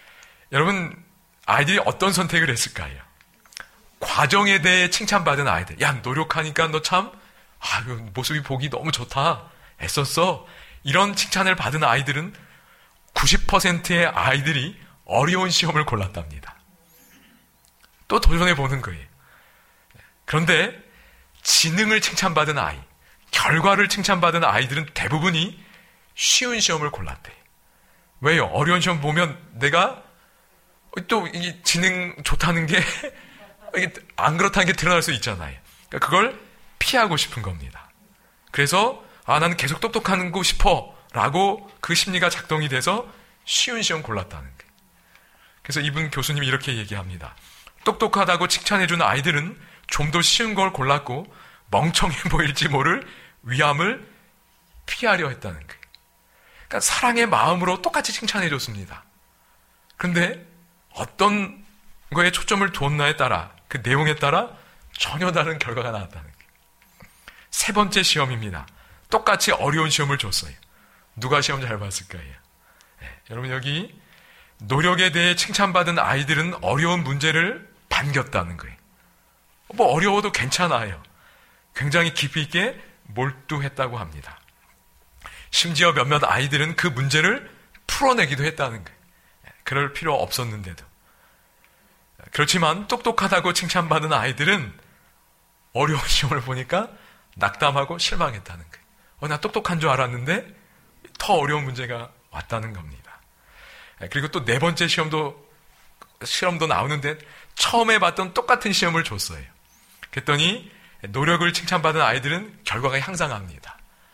여러분, 아이들이 어떤 선택을 했을까요? 과정에 대해 칭찬받은 아이들. 야, 노력하니까 너 참, 아, 모습이 보기 너무 좋다. 애썼어. 이런 칭찬을 받은 아이들은 구십 퍼센트의 아이들이 어려운 시험을 골랐답니다. 또 도전해보는 거예요. 그런데 지능을 칭찬받은 아이, 결과를 칭찬받은 아이들은 대부분이 쉬운 시험을 골랐대. 왜요? 어려운 시험 보면 내가 또 이 지능 좋다는 게 안 그렇다는 게 드러날 수 있잖아요. 그러니까 그걸 피하고 싶은 겁니다. 그래서 아, 나는 계속 똑똑하고 싶어 라고 그 심리가 작동이 돼서 쉬운 시험 골랐다는 거예요. 그래서 이분 교수님이 이렇게 얘기합니다. 똑똑하다고 칭찬해주는 아이들은 좀 더 쉬운 걸 골랐고 멍청해 보일지 모를 위험을 피하려 했다는 거예요. 그러니까 사랑의 마음으로 똑같이 칭찬해줬습니다. 그런데 어떤 거에 초점을 두었나에 따라, 그 내용에 따라 전혀 다른 결과가 나왔다는 거예요. 세 번째 시험입니다. 똑같이 어려운 시험을 줬어요. 누가 시험 잘 봤을까요? 네, 여러분, 여기 노력에 대해 칭찬받은 아이들은 어려운 문제를 반겼다는 거예요. 뭐 어려워도 괜찮아요. 굉장히 깊이 있게 몰두했다고 합니다. 심지어 몇몇 아이들은 그 문제를 풀어내기도 했다는 거예요. 그럴 필요 없었는데도. 그렇지만 똑똑하다고 칭찬받은 아이들은 어려운 시험을 보니까 낙담하고 실망했다는 거예요. 어, 나 똑똑한 줄 알았는데 더 어려운 문제가 왔다는 겁니다. 그리고 또 네 번째 시험도, 시험도 나오는데 처음에 봤던 똑같은 시험을 줬어요. 그랬더니 노력을 칭찬받은 아이들은 결과가 향상합니다.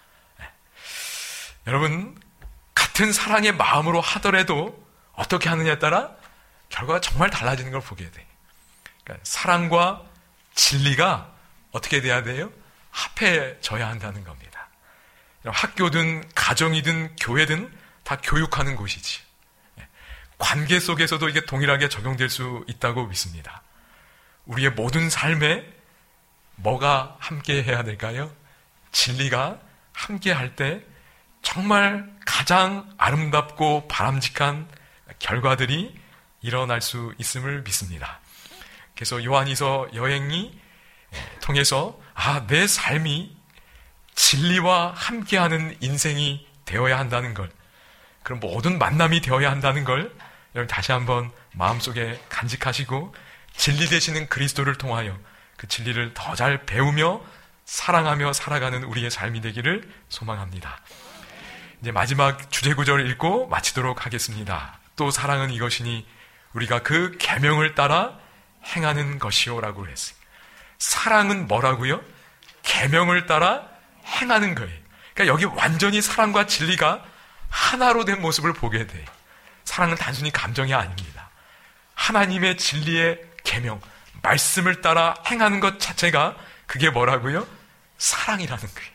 여러분, 같은 사랑의 마음으로 하더라도 어떻게 하느냐에 따라 결과가 정말 달라지는 걸 보게 돼요. 그러니까 사랑과 진리가 어떻게 돼야 돼요? 합해져야 한다는 겁니다. 학교든 가정이든 교회든 다 교육하는 곳이지. 관계 속에서도 이게 동일하게 적용될 수 있다고 믿습니다. 우리의 모든 삶에 뭐가 함께 해야 될까요? 진리가 함께 할 때 정말 가장 아름답고 바람직한 결과들이 일어날 수 있음을 믿습니다. 그래서 요한이서 여행이 통해서 아, 내 삶이 진리와 함께하는 인생이 되어야 한다는 걸, 그럼 모든 만남이 되어야 한다는 걸 여러분 다시 한번 마음속에 간직하시고 진리 되시는 그리스도를 통하여 그 진리를 더 잘 배우며 사랑하며 살아가는 우리의 삶이 되기를 소망합니다. 이제 마지막 주제 구절을 읽고 마치도록 하겠습니다. 또 사랑은 이것이니 우리가 그 계명을 따라 행하는 것이요라고 했어요. 사랑은 뭐라고요? 계명을 따라 행하는 거예요. 그러니까 여기 완전히 사랑과 진리가 하나로 된 모습을 보게 돼요. 사랑은 단순히 감정이 아닙니다. 하나님의 진리의 계명, 말씀을 따라 행하는 것 자체가 그게 뭐라고요? 사랑이라는 거예요.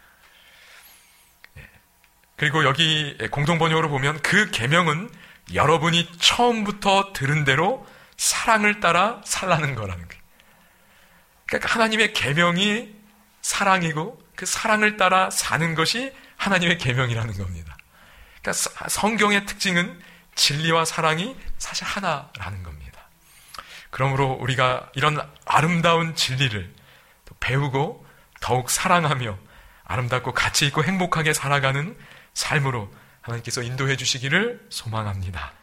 그리고 여기 공동번역으로 보면 그 계명은 여러분이 처음부터 들은 대로 사랑을 따라 살라는 거라는 거예요. 그러니까 하나님의 계명이 사랑이고 그 사랑을 따라 사는 것이 하나님의 계명이라는 겁니다. 그러니까 성경의 특징은 진리와 사랑이 사실 하나라는 겁니다. 그러므로 우리가 이런 아름다운 진리를 배우고 더욱 사랑하며 아름답고 가치 있고 행복하게 살아가는 삶으로 하나님께서 인도해 주시기를 소망합니다.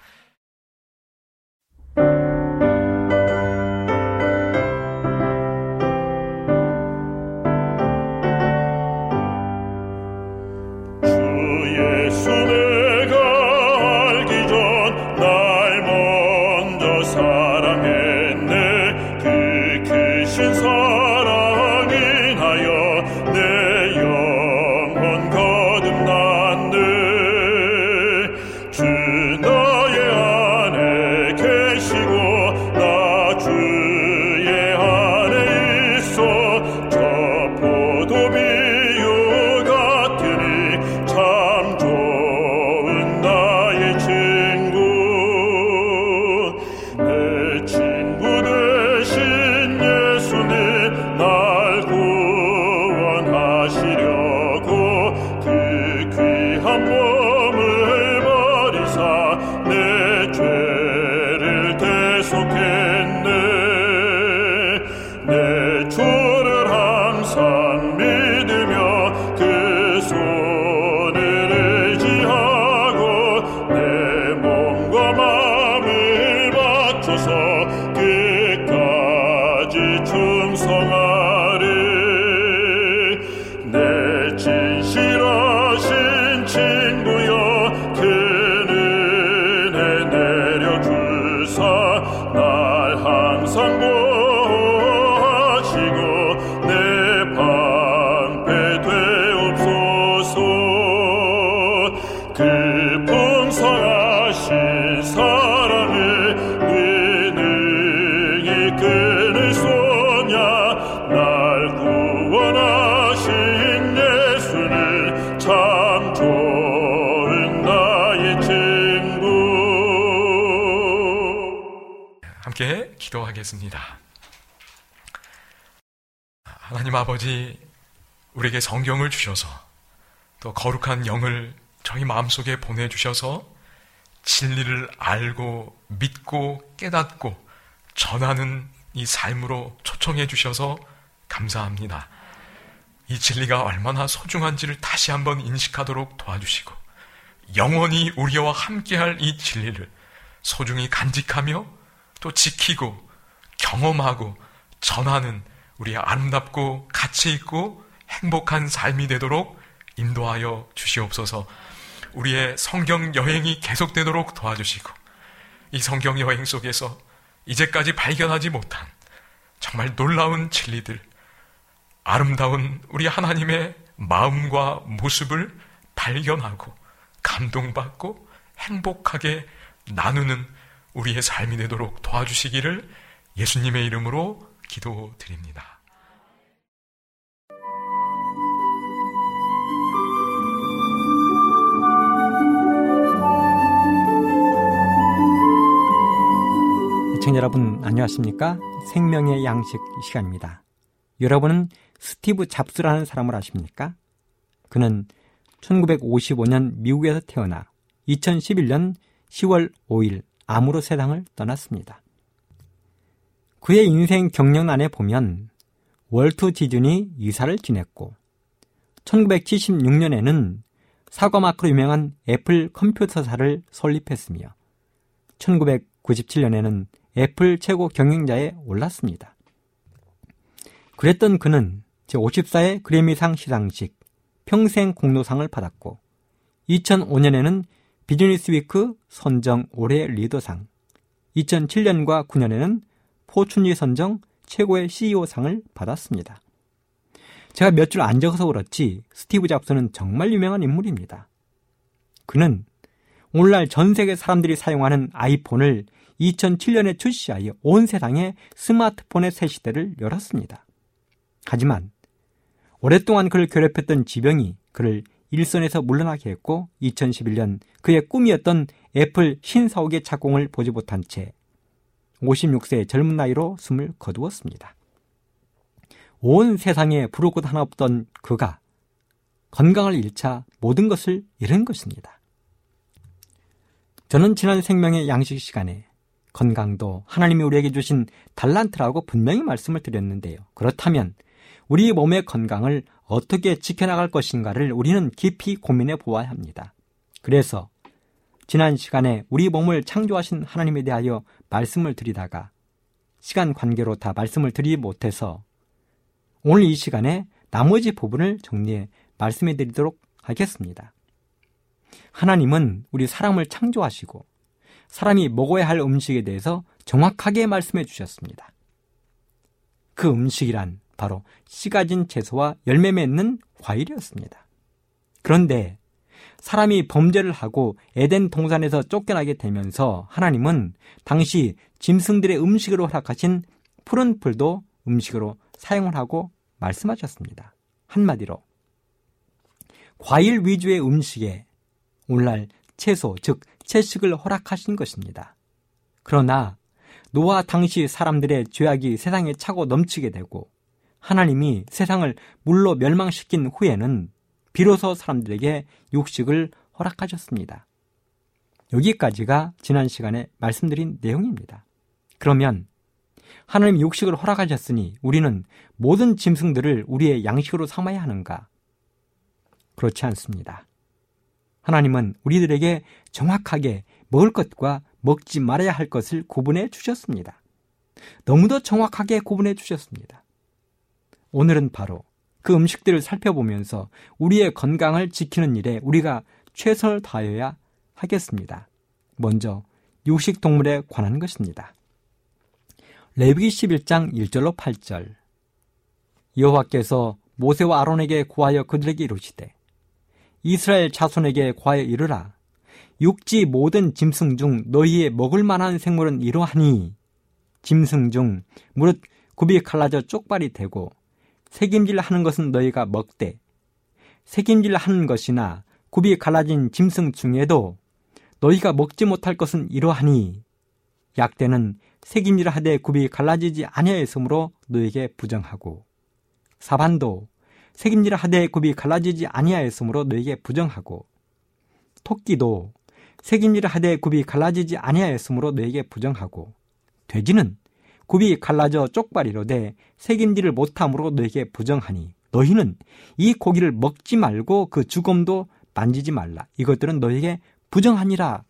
한 몸을 버리사 내 죄 풍성하신 사랑을 능히 끊을 소냐. 날 구원하신 예수는 참 좋은 나의 친구. 함께 기도하겠습니다. 하나님 아버지, 우리에게 성경을 주셔서 또 거룩한 영을 저희 마음속에 보내주셔서 진리를 알고 믿고 깨닫고 전하는 이 삶으로 초청해 주셔서 감사합니다. 이 진리가 얼마나 소중한지를 다시 한번 인식하도록 도와주시고 영원히 우리와 함께할 이 진리를 소중히 간직하며 또 지키고 경험하고 전하는 우리의 아름답고 가치 있고 행복한 삶이 되도록 인도하여 주시옵소서. 우리의 성경 여행이 계속되도록 도와주시고 이 성경 여행 속에서 이제까지 발견하지 못한 정말 놀라운 진리들, 아름다운 우리 하나님의 마음과 모습을 발견하고 감동받고 행복하게 나누는 우리의 삶이 되도록 도와주시기를 예수님의 이름으로 기도드립니다. 시청자 여러분 안녕하십니까? 생명의 양식 시간입니다. 여러분은 스티브 잡스라는 사람을 아십니까? 그는 천구백오십오 년 미국에서 태어나 이천십일 년 시월 오일 암으로 세상을 떠났습니다. 그의 인생 경력란에 보면 월트 디즈니 이사를 지냈고 천구백칠십육 년에는 사과마크로 유명한 애플 컴퓨터사를 설립했으며 천구백구십칠 년에는 애플 최고 경영자에 올랐습니다. 그랬던 그는 제오십사 회 그래미상 시상식 평생 공로상을 받았고 이천오 년에는 비즈니스위크 선정 올해의 리더상, 이천칠 년과 구 년에는 포춘리 선정 최고의 씨이오상을 받았습니다. 제가 몇 줄 안 적어서 그렇지 스티브 잡스는 정말 유명한 인물입니다. 그는 오늘날 전 세계 사람들이 사용하는 아이폰을 이천칠 년에 출시하여 온 세상에 스마트폰의 새 시대를 열었습니다. 하지만 오랫동안 그를 괴롭혔던 지병이 그를 일선에서 물러나게 했고 이천십일 년 그의 꿈이었던 애플 신사옥의 착공을 보지 못한 채 오십육 세의 젊은 나이로 숨을 거두었습니다. 온 세상에 부를 곳 하나 없던 그가 건강을 잃자 모든 것을 잃은 것입니다. 저는 지난 생명의 양식 시간에 건강도 하나님이 우리에게 주신 달란트라고 분명히 말씀을 드렸는데요. 그렇다면 우리 몸의 건강을 어떻게 지켜나갈 것인가를 우리는 깊이 고민해 보아야 합니다. 그래서 지난 시간에 우리 몸을 창조하신 하나님에 대하여 말씀을 드리다가 시간 관계로 다 말씀을 드리지 못해서 오늘 이 시간에 나머지 부분을 정리해 말씀해 드리도록 하겠습니다. 하나님은 우리 사람을 창조하시고 사람이 먹어야 할 음식에 대해서 정확하게 말씀해 주셨습니다. 그 음식이란 바로 씨 가진 채소와 열매 맺는 과일이었습니다. 그런데 사람이 범죄를 하고 에덴 동산에서 쫓겨나게 되면서 하나님은 당시 짐승들의 음식으로 허락하신 푸른 풀도 음식으로 사용을 하고 말씀하셨습니다. 한마디로 과일 위주의 음식에 오늘날 채소, 즉 채식을 허락하신 것입니다. 그러나 노아 당시 사람들의 죄악이 세상에 차고 넘치게 되고 하나님이 세상을 물로 멸망시킨 후에는 비로소 사람들에게 육식을 허락하셨습니다. 여기까지가 지난 시간에 말씀드린 내용입니다. 그러면 하나님이 육식을 허락하셨으니 우리는 모든 짐승들을 우리의 양식으로 삼아야 하는가? 그렇지 않습니다. 하나님은 우리들에게 정확하게 먹을 것과 먹지 말아야 할 것을 구분해 주셨습니다. 너무도 정확하게 구분해 주셨습니다. 오늘은 바로 그 음식들을 살펴보면서 우리의 건강을 지키는 일에 우리가 최선을 다해야 하겠습니다. 먼저 육식동물에 관한 것입니다. 레위기 십일 장 일 절로 팔 절 여호와께서 모세와 아론에게 고하여 그들에게 이르시되 이스라엘 자손에게 고하여 이르라 육지 모든 짐승 중 너희의 먹을 만한 생물은 이러하니 짐승 중 무릇 굽이 갈라져 쪽발이 되고 새김질 하는 것은 너희가 먹되 새김질 하는 것이나 굽이 갈라진 짐승 중에도 너희가 먹지 못할 것은 이러하니 약대는 새김질 하되 굽이 갈라지지 아니하였으므로 너희에게 부정하고 사반도 새김질 하되 굽이 갈라지지 아니하였으므로 너희에게 부정하고 토끼도 새김질 하되 굽이 갈라지지 아니하였으므로 너희에게 부정하고 돼지는 굽이 갈라져 쪽발이로되 새김질을 못함으로 너희에게 부정하니 너희는 이 고기를 먹지 말고 그 주검도 만지지 말라. 이것들은 너희에게 부정하니라.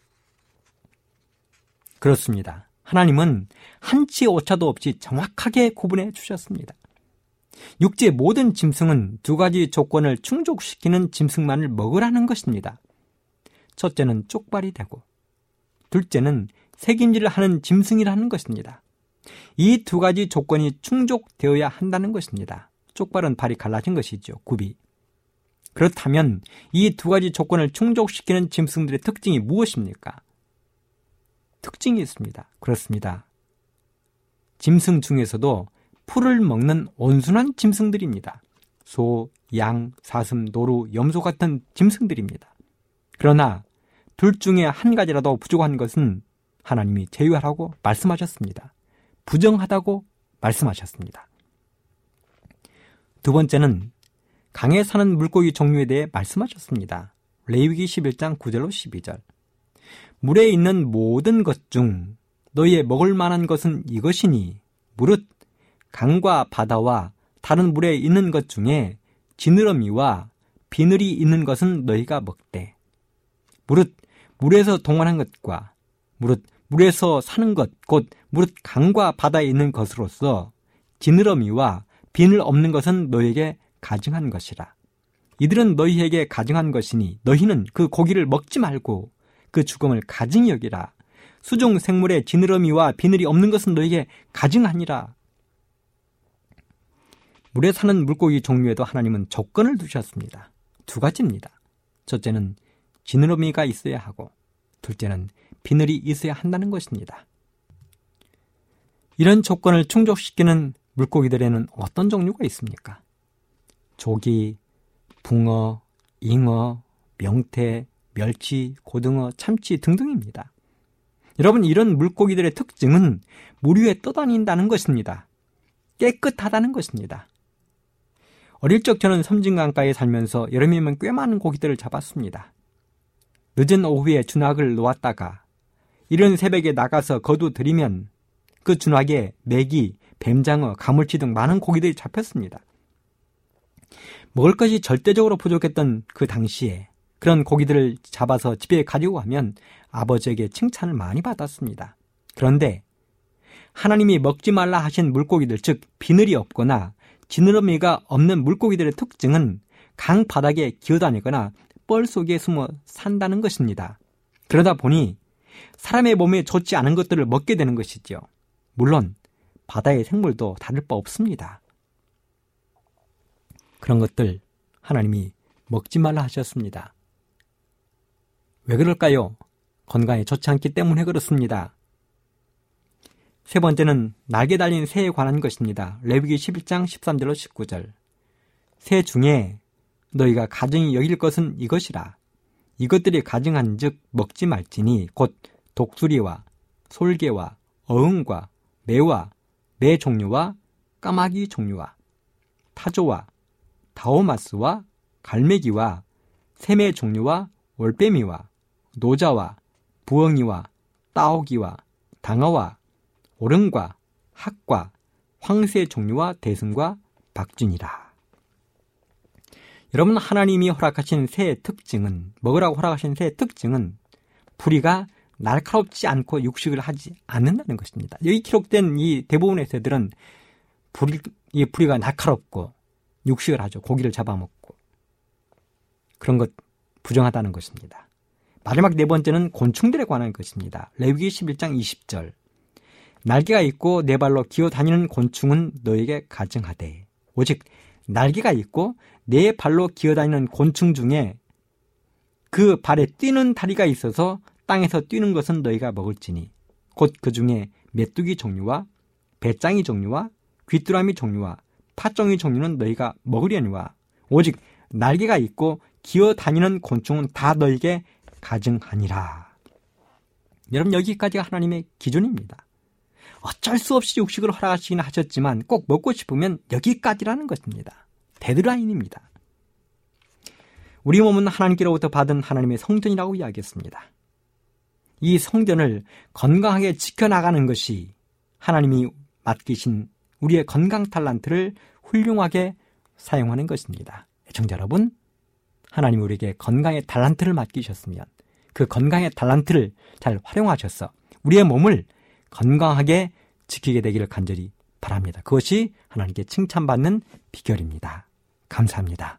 그렇습니다. 하나님은 한치 오차도 없이 정확하게 구분해 주셨습니다. 육지의 모든 짐승은 두 가지 조건을 충족시키는 짐승만을 먹으라는 것입니다. 첫째는 쪽발이 되고 둘째는 새김질을 하는 짐승이라는 것입니다. 이 두 가지 조건이 충족되어야 한다는 것입니다. 쪽발은 발이 갈라진 것이죠. 굽이. 그렇다면 이 두 가지 조건을 충족시키는 짐승들의 특징이 무엇입니까? 특징이 있습니다. 그렇습니다. 짐승 중에서도 풀을 먹는 온순한 짐승들입니다. 소, 양, 사슴, 노루, 염소 같은 짐승들입니다. 그러나 둘 중에 한 가지라도 부족한 것은 하나님이 제외하라고 말씀하셨습니다. 부정하다고 말씀하셨습니다. 두 번째는 강에 사는 물고기 종류에 대해 말씀하셨습니다. 레위기 십일 장 구 절로 십이 절. 물에 있는 모든 것 중 너희의 먹을 만한 것은 이것이니 무릇 강과 바다와 다른 물에 있는 것 중에 지느러미와 비늘이 있는 것은 너희가 먹되 무릇 물에서 동원한 것과 무릇 물에서 사는 것 곧 무릇 강과 바다에 있는 것으로서 지느러미와 비늘 없는 것은 너희에게 가증한 것이라. 이들은 너희에게 가증한 것이니 너희는 그 고기를 먹지 말고 그 죽음을 가증히 여기라. 수종 생물의 지느러미와 비늘이 없는 것은 너희에게 가증하니라. 물에 사는 물고기 종류에도 하나님은 조건을 두셨습니다. 두 가지입니다. 첫째는 지느러미가 있어야 하고 둘째는 비늘이 있어야 한다는 것입니다. 이런 조건을 충족시키는 물고기들에는 어떤 종류가 있습니까? 조기, 붕어, 잉어, 명태, 멸치, 고등어, 참치 등등입니다. 여러분, 이런 물고기들의 특징은 물 위에 떠다닌다는 것입니다. 깨끗하다는 것입니다. 어릴 적 저는 섬진강가에 살면서 여름이면 꽤 많은 고기들을 잡았습니다. 늦은 오후에 준학을 놓았다가 이른 새벽에 나가서 거두들이면 그 준학에 메기, 뱀장어, 가물치 등 많은 고기들이 잡혔습니다. 먹을 것이 절대적으로 부족했던 그 당시에 그런 고기들을 잡아서 집에 가지고 가면 아버지에게 칭찬을 많이 받았습니다. 그런데 하나님이 먹지 말라 하신 물고기들, 즉 비늘이 없거나 지느러미가 없는 물고기들의 특징은 강 바닥에 기어다니거나 뻘 속에 숨어 산다는 것입니다. 그러다 보니 사람의 몸에 좋지 않은 것들을 먹게 되는 것이죠. 물론 바다의 생물도 다를 바 없습니다. 그런 것들 하나님이 먹지 말라 하셨습니다. 왜 그럴까요? 건강에 좋지 않기 때문에 그렇습니다. 세 번째는 날개 달린 새에 관한 것입니다. 레위기 십일 장 십삼 절로 십구 절. 새 중에 너희가 가증히 여길 것은 이것이라. 이것들이 가증한 즉 먹지 말지니 곧 독수리와 솔개와 어흥과 매와 매 종류와 까마귀 종류와 타조와 다오마스와 갈매기와 새매 종류와 올빼미와 노자와 부엉이와 따오기와 당어와 오름과 학과 황새 종류와 대승과 박쥐니라. 여러분, 하나님이 허락하신 새의 특징은, 먹으라고 허락하신 새의 특징은 부리가 날카롭지 않고 육식을 하지 않는다는 것입니다. 여기 기록된 이 대부분의 새들은 부리, 이 부리가 날카롭고 육식을 하죠. 고기를 잡아먹고. 그런 것 부정하다는 것입니다. 마지막 네 번째는 곤충들에 관한 것입니다. 레위기 십일 장 이십 절. 날개가 있고 네 발로 기어다니는 곤충은 너에게 가증하되 오직 날개가 있고 네 발로 기어다니는 곤충 중에 그 발에 뛰는 다리가 있어서 땅에서 뛰는 것은 너희가 먹을지니 곧 그 중에 메뚜기 종류와 배짱이 종류와 귀뚜라미 종류와 팥종이 종류는 너희가 먹으려니와 오직 날개가 있고 기어다니는 곤충은 다 너희에게 가증하니라. 여러분, 여기까지가 하나님의 기준입니다. 어쩔 수 없이 육식을 허락하시긴 하셨지만 꼭 먹고 싶으면 여기까지라는 것입니다. 데드라인입니다. 우리 몸은 하나님께로부터 받은 하나님의 성전이라고 이야기했습니다. 이 성전을 건강하게 지켜나가는 것이 하나님이 맡기신 우리의 건강 탤런트를 훌륭하게 사용하는 것입니다. 애청자 여러분, 하나님이 우리에게 건강의 탤런트를 맡기셨으면 그 건강의 탤런트를 잘 활용하셔서 우리의 몸을 건강하게 지키게 되기를 간절히 바랍니다. 그것이 하나님께 칭찬받는 비결입니다. 감사합니다.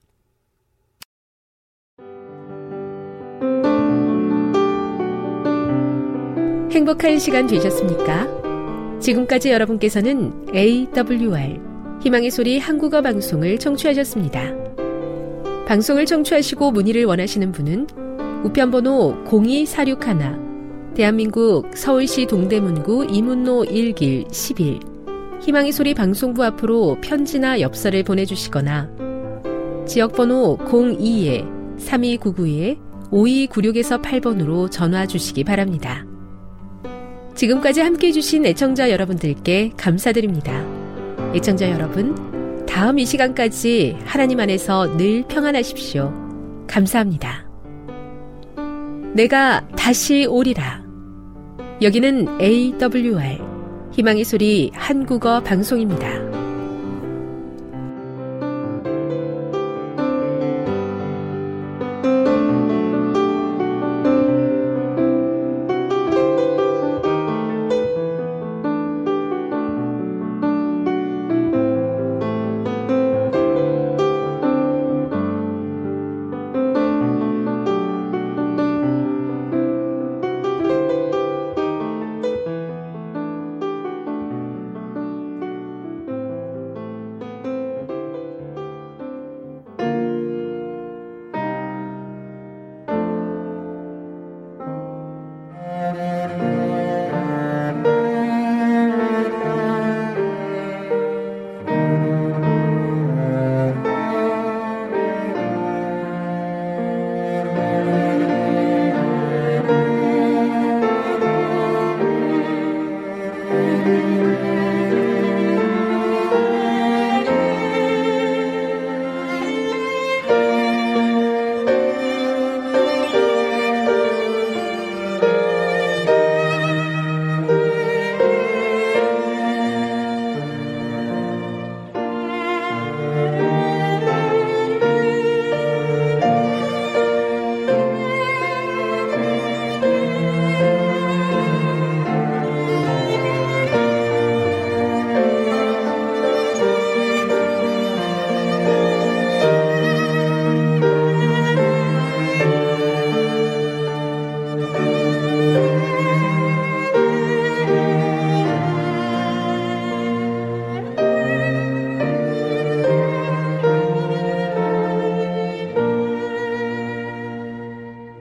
행복한 시간 되셨습니까? 지금까지 여러분께서는 에이더블유알 희망의 소리 한국어 방송을 청취하셨습니다. 방송을 청취하시고 문의를 원하시는 분은 우편번호 공이사육일 대한민국 서울시 동대문구 이문로 일 길 십일 희망의 소리 방송부 앞으로 편지나 엽서를 보내주시거나 지역번호 공이 삼이구구 오이구육에서 팔 번으로 전화 주시기 바랍니다. 지금까지 함께해 주신 애청자 여러분들께 감사드립니다. 애청자 여러분, 다음 이 시간까지 하나님 안에서 늘 평안하십시오. 감사합니다. 내가 다시 오리라. 여기는 에이더블유알 희망의 소리 한국어 방송입니다.